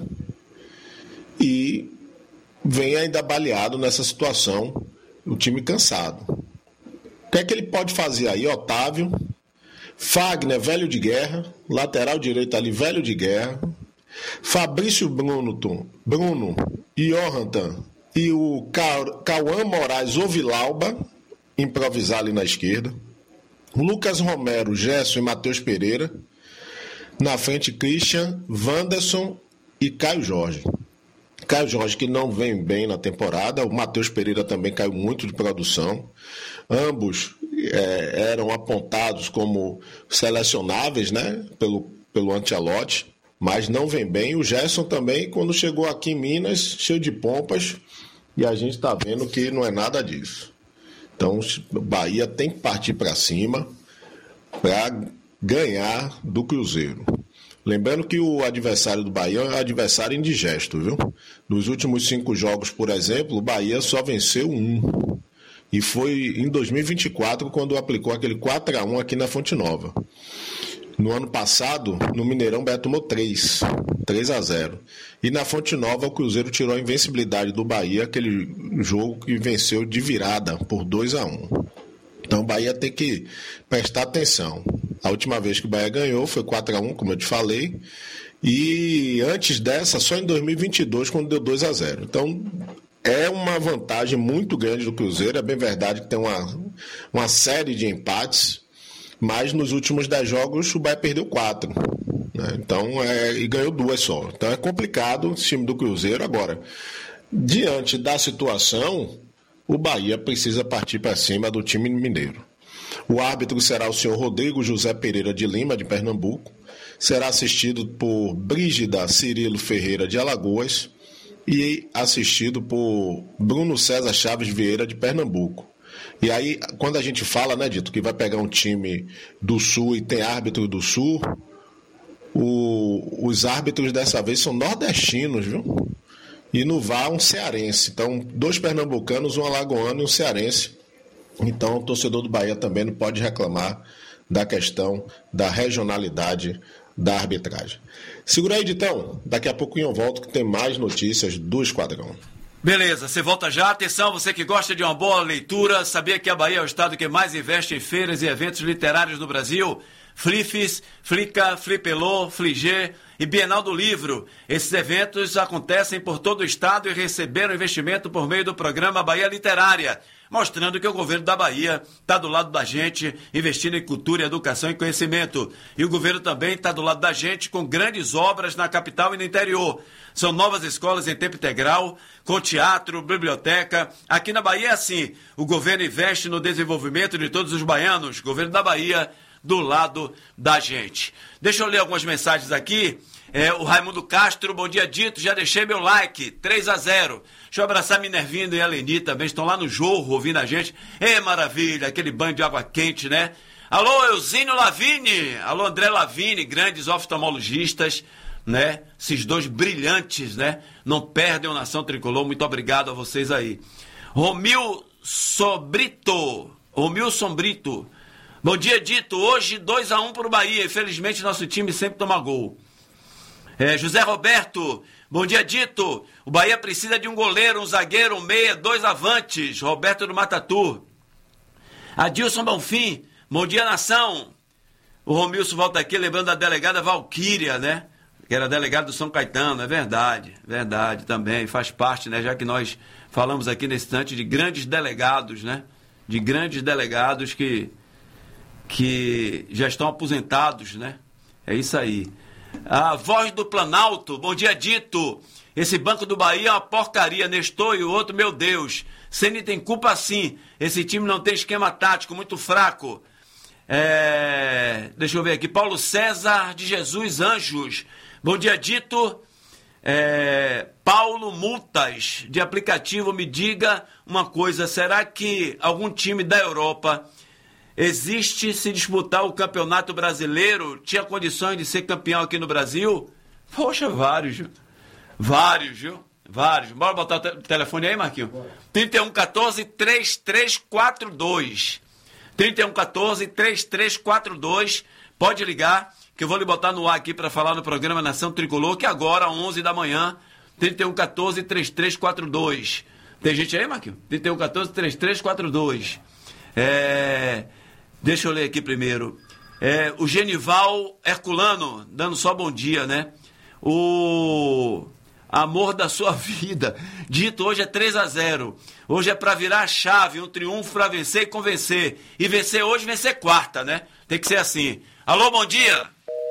e vem ainda baleado nessa situação, o time cansado. O que é que ele pode fazer aí? Otávio, Fagner, velho de guerra, lateral direito ali, velho de guerra, Fabrício Bruno, Bruno Johantan e o Cauã Moraes ou Vilauba, improvisar ali na esquerda. Lucas Romero, Gerson e Matheus Pereira. Na frente, Christian, Wanderson e Caio Jorge. Caio Jorge que não vem bem na temporada. O Matheus Pereira também caiu muito de produção. Ambos é, eram apontados como selecionáveis, né, pelo, pelo Ancelotti, mas não vem bem. O Gerson também, quando chegou aqui em Minas, cheio de pompas, e a gente está vendo que não é nada disso. Então, o Bahia tem que partir para cima para ganhar do Cruzeiro. Lembrando que o adversário do Bahia é um adversário indigesto, viu? Nos últimos cinco jogos, por exemplo, o Bahia só venceu um. E foi em dois mil e vinte e quatro quando aplicou aquele quatro a um aqui na Fonte Nova. No ano passado, no Mineirão, o Bahia tomou três. três a zero. E na Fonte Nova, o Cruzeiro tirou a invencibilidade do Bahia, aquele jogo que venceu de virada por dois a um. Então o Bahia tem que prestar atenção. A última vez que o Bahia ganhou foi quatro a um, como eu te falei. E antes dessa, só em dois mil e vinte e dois, quando deu dois a zero. Então é uma vantagem muito grande do Cruzeiro. É bem verdade que tem uma, uma série de empates, mas nos últimos dez jogos o Bahia perdeu quatro. Né? Então, é, e ganhou duas só. Então é complicado o time do Cruzeiro. Agora, diante da situação, o Bahia precisa partir para cima do time mineiro. O árbitro será o senhor Rodrigo José Pereira de Lima, de Pernambuco. Será assistido por Brígida Cirilo Ferreira, de Alagoas. E assistido por Bruno César Chaves Vieira, de Pernambuco. E aí, quando a gente fala, né, Dito, que vai pegar um time do Sul e tem árbitro do Sul, o, os árbitros dessa vez são nordestinos, viu? E no V A R um cearense. Então, dois pernambucanos, um alagoano e um cearense. Então, o torcedor do Bahia também não pode reclamar da questão da regionalidade da arbitragem. Segura aí, Ditão. Daqui a pouquinho eu volto que tem mais notícias do Esquadrão. Beleza, você volta já. Atenção, você que gosta de uma boa leitura, sabia que a Bahia é o estado que mais investe em feiras e eventos literários no Brasil? Flifes, Flica, Flipelô, Fligê e Bienal do Livro. Esses eventos acontecem por todo o estado e receberam investimento por meio do programa Bahia Literária, mostrando que o governo da Bahia está do lado da gente, investindo em cultura, educação e conhecimento. E o governo também está do lado da gente com grandes obras na capital e no interior. São novas escolas em tempo integral, com teatro, biblioteca. Aqui na Bahia é assim, o governo investe no desenvolvimento de todos os baianos. Governo da Bahia do lado da gente. Deixa eu ler algumas mensagens aqui. É, o Raimundo Castro, bom dia, Dito, já deixei meu like, três a zero. Deixa eu abraçar Minervindo e a Leni também, estão lá no Jorro ouvindo a gente. É maravilha, aquele banho de água quente, né? Alô, Eusínio Lavini, alô, André Lavini, grandes oftalmologistas, né? Esses dois brilhantes, né? Não perdem o Nação Tricolor, muito obrigado a vocês aí. Romil Sobrito, Romil Sombrito, bom dia, Dito, hoje dois a um para o Bahia, infelizmente nosso time sempre toma gol. É, José Roberto, bom dia, Dito. O Bahia precisa de um goleiro, um zagueiro, um meia, dois avantes. Roberto do Matatu. Adilson Bonfim, bom dia, nação. O Romilson volta aqui lembrando da delegada Valquíria, né? Que era delegada do São Caetano, é verdade. Verdade também, faz parte, né? Já que nós falamos aqui nesse instante de grandes delegados, né? De grandes delegados que, que já estão aposentados, né? É isso aí. A voz do Planalto, bom dia, Dito. Esse Banco do Bahia é uma porcaria, Nestor e o outro, meu Deus. Ceni tem culpa sim. Esse time não tem esquema tático, muito fraco. É... Deixa eu ver aqui. Paulo César de Jesus Anjos. Bom dia, Dito. É... Paulo Multas, de aplicativo, me diga uma coisa. Será que algum time da Europa existe se disputar o Campeonato Brasileiro? Tinha condições de ser campeão aqui no Brasil? Poxa, vários, viu? Vários, viu? vários. Bora botar o te- telefone aí, Marquinhos? trinta e um, quatorze, trinta e três quarenta e dois. trinta e um, quatorze, trinta e três quarenta e dois. Pode ligar, que eu vou lhe botar no ar aqui para falar no programa Nação Tricolor, que agora, às onze da manhã, trinta e um, quatorze, trinta e três quarenta e dois. Tem gente aí, Marquinhos? trinta e um, quatorze, trinta e três quarenta e dois. É... Deixa eu ler aqui primeiro. É, o Genival Herculano, dando só bom dia, né? O amor da sua vida. Dito, hoje é três a zero. Hoje é para virar a chave, um triunfo para vencer e convencer. E vencer hoje, vencer quarta, né? Tem que ser assim. Alô, bom dia.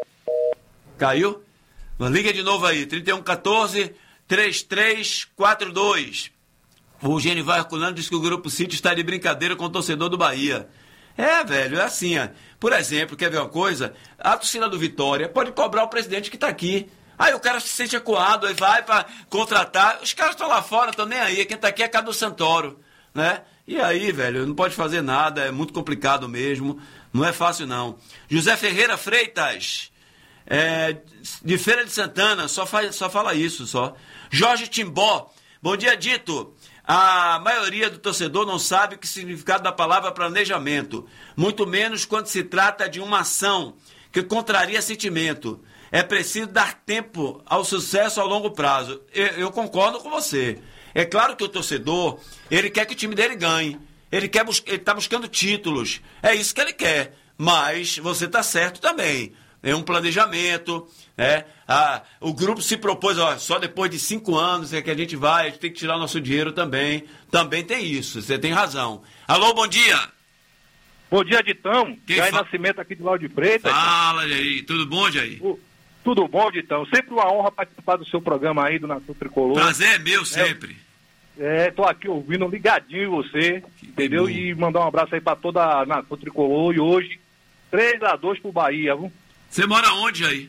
Caiu? Liga de novo aí. trinta e um, quatorze, trinta e três quarenta e dois. O Genival Herculano disse que o Grupo City está de brincadeira com o torcedor do Bahia. É, velho, é assim, ó. Por exemplo, quer ver uma coisa? A torcida do Vitória pode cobrar o presidente que está aqui. Aí o cara se sente acuado, aí vai para contratar. Os caras estão lá fora, estão nem aí. Quem está aqui é Cadu Santoro, né? E aí, velho, não pode fazer nada, é muito complicado mesmo. Não é fácil, não. José Ferreira Freitas, é, de Feira de Santana, só, faz, só fala isso, só. Jorge Timbó, bom dia, Dito. A maioria do torcedor não sabe o que significado da palavra planejamento, muito menos quando se trata de uma ação que contraria sentimento. É preciso dar tempo ao sucesso a longo prazo. Eu, eu concordo com você. É claro que o torcedor, ele quer que o time dele ganhe. Ele quer bus- ele está buscando títulos. É isso que ele quer. Mas você está certo também. É um planejamento, né? Ah, o grupo se propôs, ó, só depois de cinco anos é que a gente vai, a gente tem que tirar o nosso dinheiro também. Também tem isso, você tem razão. Alô, bom dia. Bom dia, Ditão. Quem Jair fa- Nascimento aqui do Lauro de Freitas. Fala, Jair. Tudo bom, Jair? O- Tudo bom, Ditão? Sempre uma honra participar do seu programa aí, do Nação Tricolor. Prazer é meu sempre. É, tô aqui ouvindo ligadinho em você, entendeu? bom. E mandar um abraço aí pra toda a Nação Tricolor. E hoje, três a dois pro Bahia, viu? Você mora onde, Jair?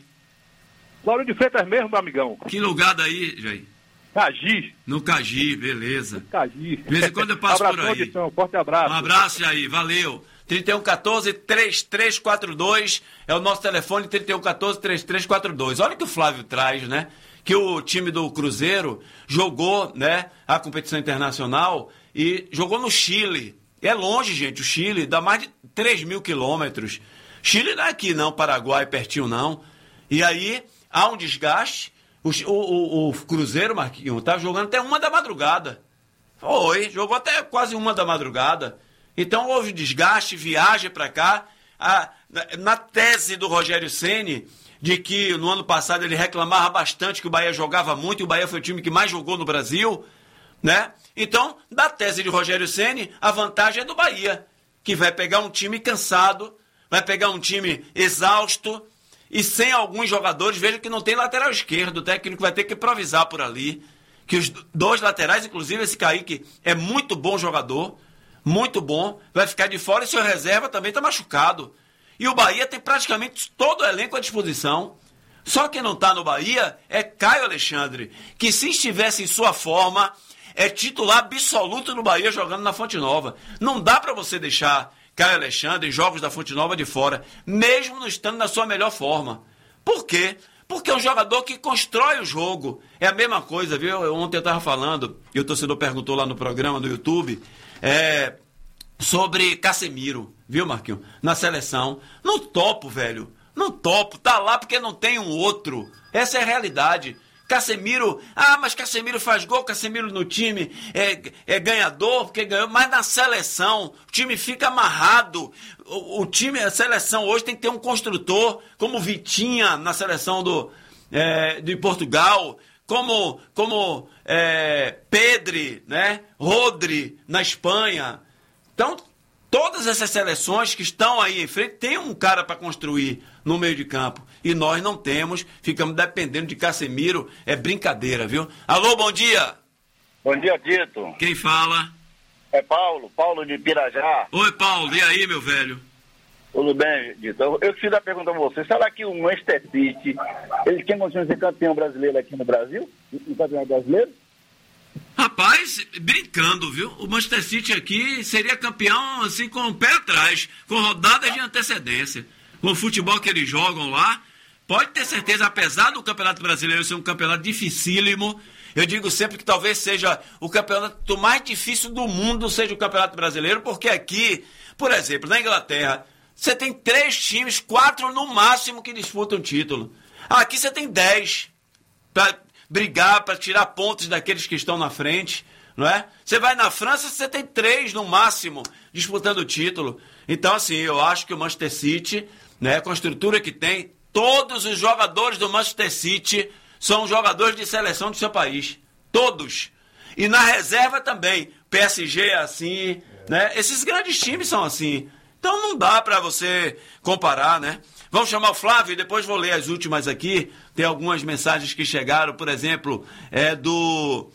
Lauro de Freitas mesmo, meu amigão. Que lugar daí, Jair? Cagi. No Cagi, beleza. Cagi. De vez em quando eu passo por Abração, aí. Ditão. Forte abraço. Um abraço, Jair. Valeu. trinta e um, quatorze, trinta e três quarenta e dois é o nosso telefone, trinta e um, quatorze, trinta e três quarenta e dois. Olha o que o Flávio traz, né? Que o time do Cruzeiro jogou, né, a competição internacional e jogou no Chile. É longe, gente, o Chile, dá mais de três mil quilômetros. Chile não é aqui, não, Paraguai, pertinho, não. E aí, há um desgaste. O, o, o Cruzeiro, Marquinhos, tá jogando até uma da madrugada. Foi, jogou até quase uma da madrugada. Então houve desgaste, viagem para cá. A, na, na tese do Rogério Ceni, de que no ano passado ele reclamava bastante que o Bahia jogava muito, e o Bahia foi o time que mais jogou no Brasil, né? Então, da tese de Rogério Ceni, a vantagem é do Bahia, que vai pegar um time cansado, vai pegar um time exausto e sem alguns jogadores. Veja que não tem lateral esquerdo, o técnico vai ter que improvisar por ali. Que os dois laterais, inclusive esse Kaique, é muito bom jogador, muito bom, vai ficar de fora e seu reserva também está machucado. E o Bahia tem praticamente todo o elenco à disposição. Só quem não está no Bahia é Caio Alexandre, que se estivesse em sua forma, é titular absoluto no Bahia jogando na Fonte Nova. Não dá para você deixar Caio Alexandre em jogos da Fonte Nova de fora, mesmo não estando na sua melhor forma. Por quê? Porque é um jogador que constrói o jogo. É a mesma coisa, viu? Eu, ontem eu estava falando, e o torcedor perguntou lá no programa do YouTube, é, sobre Casemiro, viu, Marquinhos? Na seleção. Não topo, velho. Não topo. Tá lá porque não tem um outro. Essa é a realidade. Casemiro, ah, mas Casemiro faz gol, Casemiro no time é, é ganhador, porque ganhou, mas na seleção o time fica amarrado. O, o time, a seleção hoje tem que ter um construtor, como Vitinha na seleção do, é, de Portugal, como, como é, Pedri, né? Rodri na Espanha. Então, todas essas seleções que estão aí em frente tem um cara para construir no meio de campo. E nós não temos, ficamos dependendo de Casemiro. É brincadeira, viu? Alô, bom dia. Bom dia, Dito. Quem fala? É Paulo, Paulo de Pirajá. Oi, Paulo, e aí, meu velho? Tudo bem, Dito? Eu fiz a pergunta a você. Será que o Manchester City, ele tem condições de ser campeão brasileiro aqui no Brasil? No campeonato brasileiro? Rapaz, brincando, viu? O Manchester City aqui seria campeão, assim, com o pé atrás, com rodadas de antecedência. Com o futebol que eles jogam lá, pode ter certeza, apesar do Campeonato Brasileiro ser um campeonato dificílimo, Eu digo sempre que talvez seja o campeonato mais difícil do mundo, seja o Campeonato Brasileiro, porque aqui, por exemplo, na Inglaterra, você tem três times, quatro no máximo que disputam o título. Aqui você tem dez para brigar, para tirar pontos daqueles que estão na frente, não é? Você vai na França, você tem três no máximo disputando o título. Então, assim, eu acho que o Manchester City, né, com a estrutura que tem, todos os jogadores do Manchester City são jogadores de seleção do seu país. Todos. E na reserva também. P S G é assim, né? Esses grandes times são assim. Então não dá para você comparar, né? Vamos chamar o Flávio e depois vou ler as últimas aqui. Tem algumas mensagens que chegaram, por exemplo, é do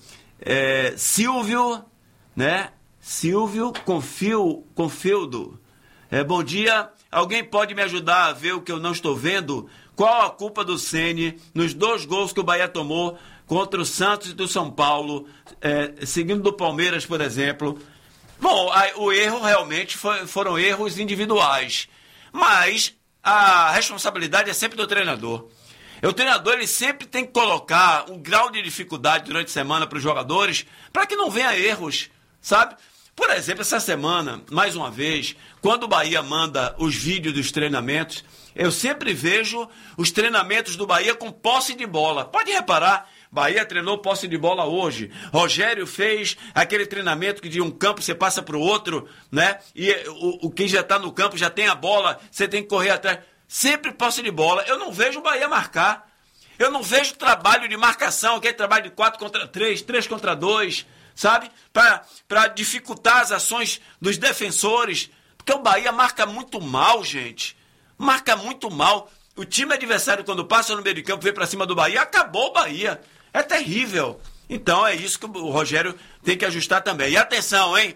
é, Silvio, né? Silvio Confio, Confildo. É, bom dia. Alguém pode me ajudar a ver o que eu não estou vendo? Qual a culpa do Ceni nos dois gols que o Bahia tomou contra o Santos e do São Paulo, é, seguindo do Palmeiras, por exemplo? Bom, a, o erro realmente foi, foram erros individuais, mas a responsabilidade é sempre do treinador. O treinador ele sempre tem que colocar um grau de dificuldade durante a semana para os jogadores, para que não venha erros, sabe? Por exemplo, essa semana, mais uma vez, quando o Bahia manda os vídeos dos treinamentos, eu sempre vejo os treinamentos do Bahia com posse de bola. Pode reparar, Bahia treinou posse de bola hoje. Rogério fez aquele treinamento que de um campo você passa para o outro, né? E o, o quem já está no campo já tem a bola, você tem que correr atrás. Sempre posse de bola. Eu não vejo o Bahia marcar. Eu não vejo trabalho de marcação, aquele trabalho de quatro contra três, três contra dois, sabe? Para dificultar as ações dos defensores. Porque o Bahia marca muito mal, gente. Marca muito mal. O time adversário, quando passa no meio de campo, vem para cima do Bahia, acabou o Bahia. É terrível. Então é isso que o Rogério tem que ajustar também. E atenção, hein?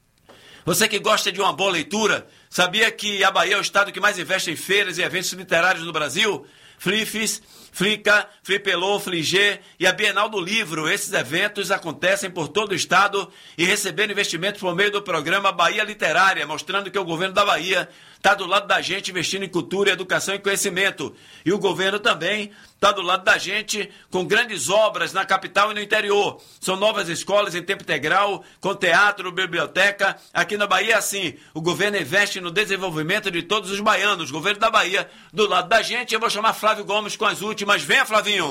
Você que gosta de uma boa leitura, sabia que a Bahia é o estado que mais investe em feiras e eventos literários no Brasil? Flifes, Flica, Flipelô, Fligê e a Bienal do Livro. Esses eventos acontecem por todo o estado e recebendo investimentos por meio do programa Bahia Literária, mostrando que o governo da Bahia está do lado da gente investindo em cultura, educação e conhecimento. E o governo também está do lado da gente com grandes obras na capital e no interior. São novas escolas em tempo integral, com teatro, biblioteca. Aqui na Bahia é assim, o governo investe no desenvolvimento de todos os baianos. O governo da Bahia do lado da gente. Eu vou chamar Flávio Gomes com as últimas. Venha, Flavinho!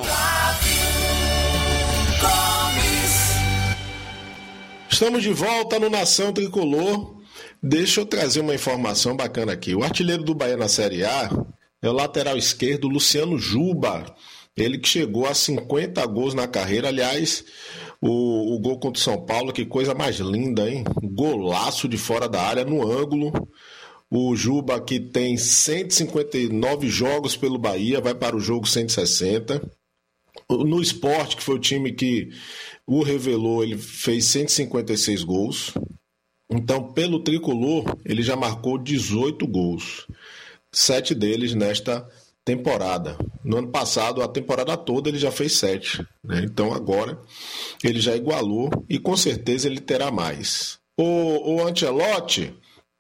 Estamos de volta no Nação Tricolor. Deixa eu trazer uma informação bacana aqui. O artilheiro do Bahia na Série A é o lateral esquerdo Luciano Juba. Ele que chegou a cinquenta gols na carreira. Aliás, o, o gol contra o São Paulo, que coisa mais linda, hein? Golaço de fora da área, no ângulo. O Juba, que tem cento e cinquenta e nove jogos pelo Bahia, vai para o jogo cento e sessenta. No Sport, que foi o time que o revelou, ele fez cento e cinquenta e seis gols. Então, pelo Tricolor, ele já marcou dezoito gols. Sete deles nesta temporada. No ano passado, a temporada toda, ele já fez sete. Né? Então, agora, ele já igualou e, com certeza, ele terá mais. O, o Ancelotti...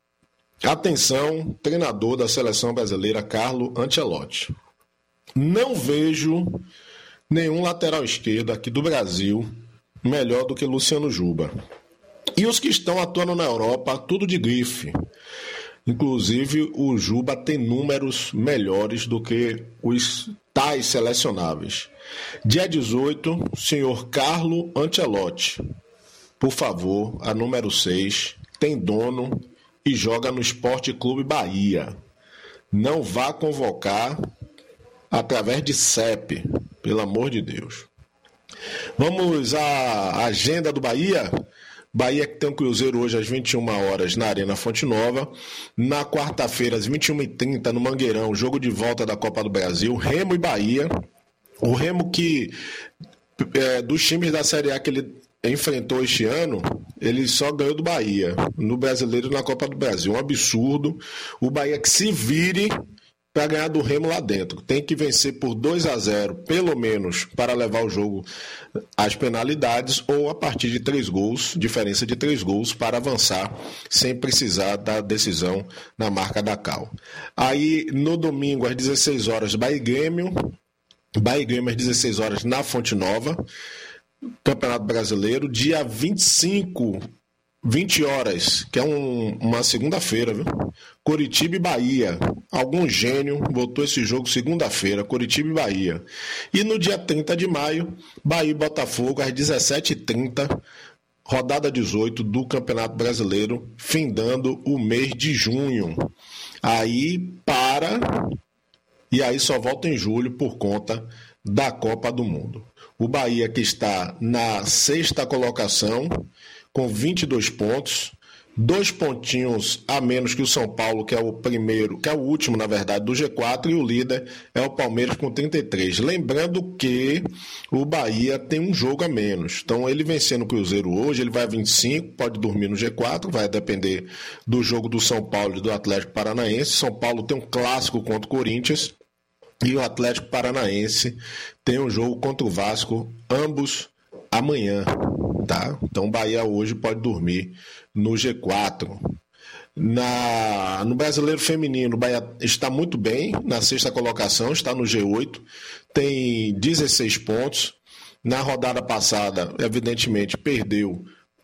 Atenção, treinador da seleção brasileira, Carlo Ancelotti. Não vejo nenhum lateral esquerdo aqui do Brasil melhor do que Luciano Juba. E os que estão atuando na Europa, tudo de grife. Inclusive, o Juba tem números melhores do que os tais selecionáveis. Dia dezoito, senhor Carlo Ancelotti. Por favor, a número seis, tem dono... e joga no Esporte Clube Bahia. Não vá convocar através de C E P, pelo amor de Deus. Vamos à agenda do Bahia. Bahia que tem um Cruzeiro hoje às vinte e uma horas na Arena Fonte Nova. Na quarta-feira, às vinte e uma e trinta, no Mangueirão, jogo de volta da Copa do Brasil, Remo e Bahia. O Remo que, é, dos times da Série A que ele enfrentou este ano, ele só ganhou do Bahia, no Brasileiro e na Copa do Brasil. Um absurdo. O Bahia que se vire para ganhar do Remo lá dentro. Tem que vencer por dois a zero, pelo menos, para levar o jogo às penalidades, ou a partir de três gols, diferença de três gols, para avançar sem precisar da decisão na marca da Cal. Aí, no domingo, às dezesseis horas, Bahia e Grêmio. Bahia e Grêmio às dezesseis horas na Fonte Nova. Campeonato Brasileiro, dia vinte e cinco, vinte horas, que é um, uma segunda-feira, viu? Coritiba e Bahia. Algum gênio botou esse jogo segunda-feira, Coritiba e Bahia. E no dia trinta de maio, Bahia e Botafogo, às dezessete e trinta, rodada dezoito do Campeonato Brasileiro, findando o mês de junho. Aí para, e aí só volta em julho por conta da Copa do Mundo. O Bahia, que está na sexta colocação, com vinte e dois pontos, dois pontinhos a menos que o São Paulo, que é o primeiro, que é o último, na verdade, do G quatro, e o líder é o Palmeiras com trinta e três. Lembrando que o Bahia tem um jogo a menos. Então, ele vencendo o Cruzeiro hoje, ele vai a vinte e cinco, pode dormir no G quatro, vai depender do jogo do São Paulo e do Atlético Paranaense. São Paulo tem um clássico contra o Corinthians e o Atlético Paranaense tem um jogo contra o Vasco, ambos amanhã. Tá? Então o Bahia hoje pode dormir no G quatro. Na, no Brasileiro Feminino, o Bahia está muito bem na sexta colocação, está no G oito, tem dezesseis pontos. Na rodada passada, evidentemente, perdeu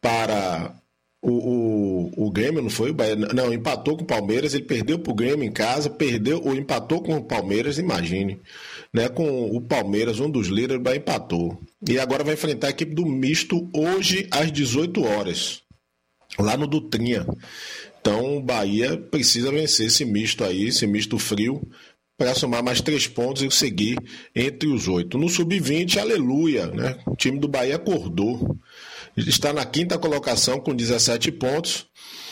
para o, o, o Grêmio, não foi? O Bahia, não, empatou com o Palmeiras, ele perdeu para o Grêmio em casa, perdeu ou empatou com o Palmeiras, imagine. Né, com o Palmeiras, um dos líderes, o Bahia empatou. E agora vai enfrentar a equipe do Misto hoje às dezoito horas, lá no Dutrinha. Então o Bahia precisa vencer esse misto aí, esse misto frio, para somar mais três pontos e seguir entre os oito. No sub vinte, aleluia, né? O time do Bahia acordou. Está na quinta colocação com dezessete pontos.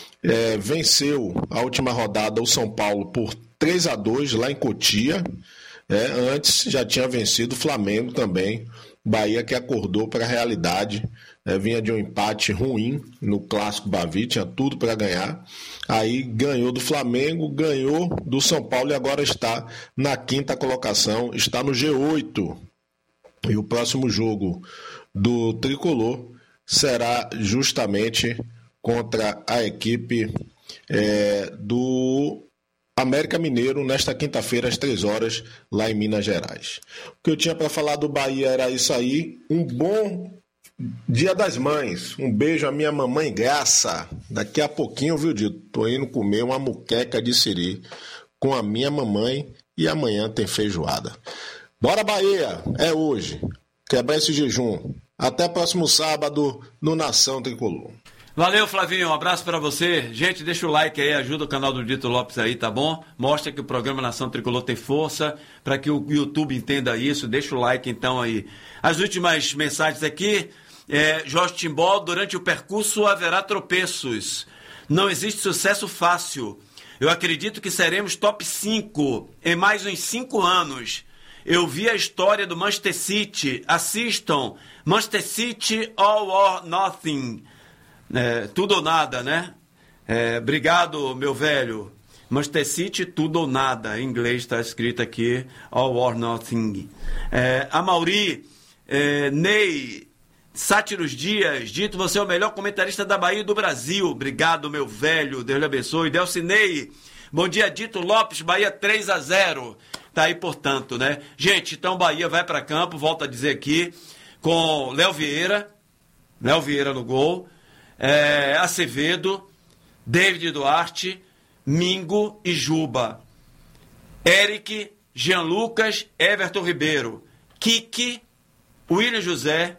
É, venceu a última rodada o São Paulo por três a dois lá em Cotia. É, antes já tinha vencido o Flamengo também. Bahia que acordou para a realidade, é, vinha de um empate ruim no Clássico Bavi, tinha tudo para ganhar. Aí ganhou do Flamengo, ganhou do São Paulo e agora está na quinta colocação, está no G oito. E o próximo jogo do Tricolor será justamente contra a equipe é, do América Mineiro, nesta quinta-feira, às três horas, lá em Minas Gerais. O que eu tinha para falar do Bahia era isso aí. Um bom Dia das Mães. Um beijo à minha mamãe Graça. Daqui a pouquinho, viu, Dito? Tô indo comer uma muqueca de siri com a minha mamãe e amanhã tem feijoada. Bora, Bahia! É hoje. Quebrar esse jejum. Até próximo sábado no Nação Tricolor. Valeu, Flavinho, um abraço para você. Gente, deixa o like aí, ajuda o canal do Dito Lopes aí, tá bom? Mostra que o programa Nação Tricolor tem força, para que o YouTube entenda isso. Deixa o like então aí. As últimas mensagens aqui, é, Jorge Timbó, durante o percurso haverá tropeços. Não existe sucesso fácil. Eu acredito que seremos top cinco em mais uns cinco anos. Eu vi a história do Manchester City. Assistam. Manchester City All or Nothing. É, tudo ou nada, né? É, obrigado, meu velho. Manchester City, tudo ou nada. Em inglês está escrito aqui, all or nothing. É, a Mauri, é, Ney, Sátiros Dias, Dito, você é o melhor comentarista da Bahia e do Brasil. Obrigado, meu velho. Deus lhe abençoe. Delcinei, bom dia, Dito Lopes, Bahia três a zero. Tá aí, portanto, né? Gente, então Bahia vai para campo, volto a dizer aqui, com Léo Vieira, Léo Vieira no gol, É, Acevedo, David Duarte, Mingo e Juba. Eric, Jean Lucas, Everton Ribeiro, Kiki, William José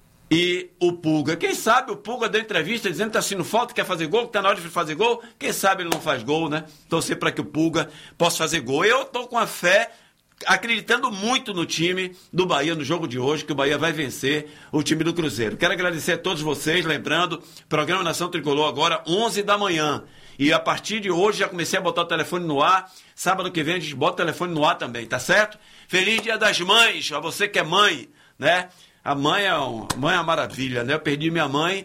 e o Pulga. Quem sabe o Pulga deu entrevista dizendo que está sentindo falta, quer fazer gol, que está na hora de fazer gol. Quem sabe ele não faz gol, né? Torcer para que o Pulga possa fazer gol. Eu estou com a fé, acreditando muito no time do Bahia no jogo de hoje, que o Bahia vai vencer o time do Cruzeiro. Quero agradecer a todos vocês, lembrando, programa Nação Tricolor agora, onze da manhã. E a partir de hoje já comecei a botar o telefone no ar. Sábado que vem a gente bota o telefone no ar também, tá certo? Feliz Dia das Mães, a você que é mãe, né? A mãe é, um, mãe é uma maravilha, né? Eu perdi minha mãe,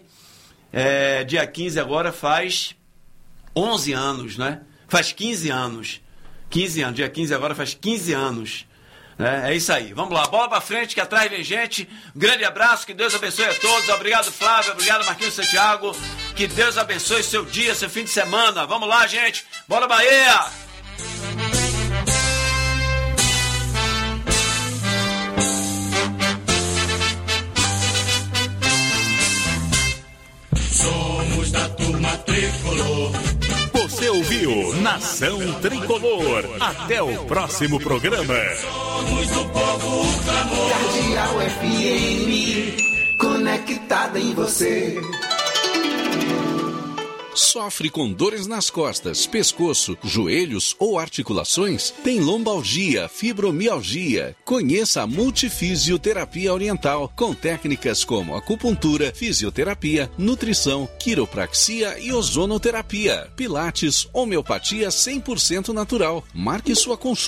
é, dia quinze agora faz onze anos, né? Faz quinze anos. quinze anos, dia quinze agora faz quinze anos. É, é isso aí. Vamos lá, bola pra frente, que atrás vem gente. Um grande abraço, que Deus abençoe a todos. Obrigado, Flávio. Obrigado, Marquinhos Santiago. Que Deus abençoe seu dia, seu fim de semana. Vamos lá, gente. Bora, Bahia! Nação Tricolor. Até o próximo programa. Somos o povo Ultramar. Cardeal F M, conectada em você. Sofre com dores nas costas, pescoço, joelhos ou articulações? Tem lombalgia, fibromialgia? Conheça a Multifisioterapia Oriental, com técnicas como acupuntura, fisioterapia, nutrição, quiropraxia e ozonoterapia, pilates, homeopatia cem por cento natural. Marque sua consulta.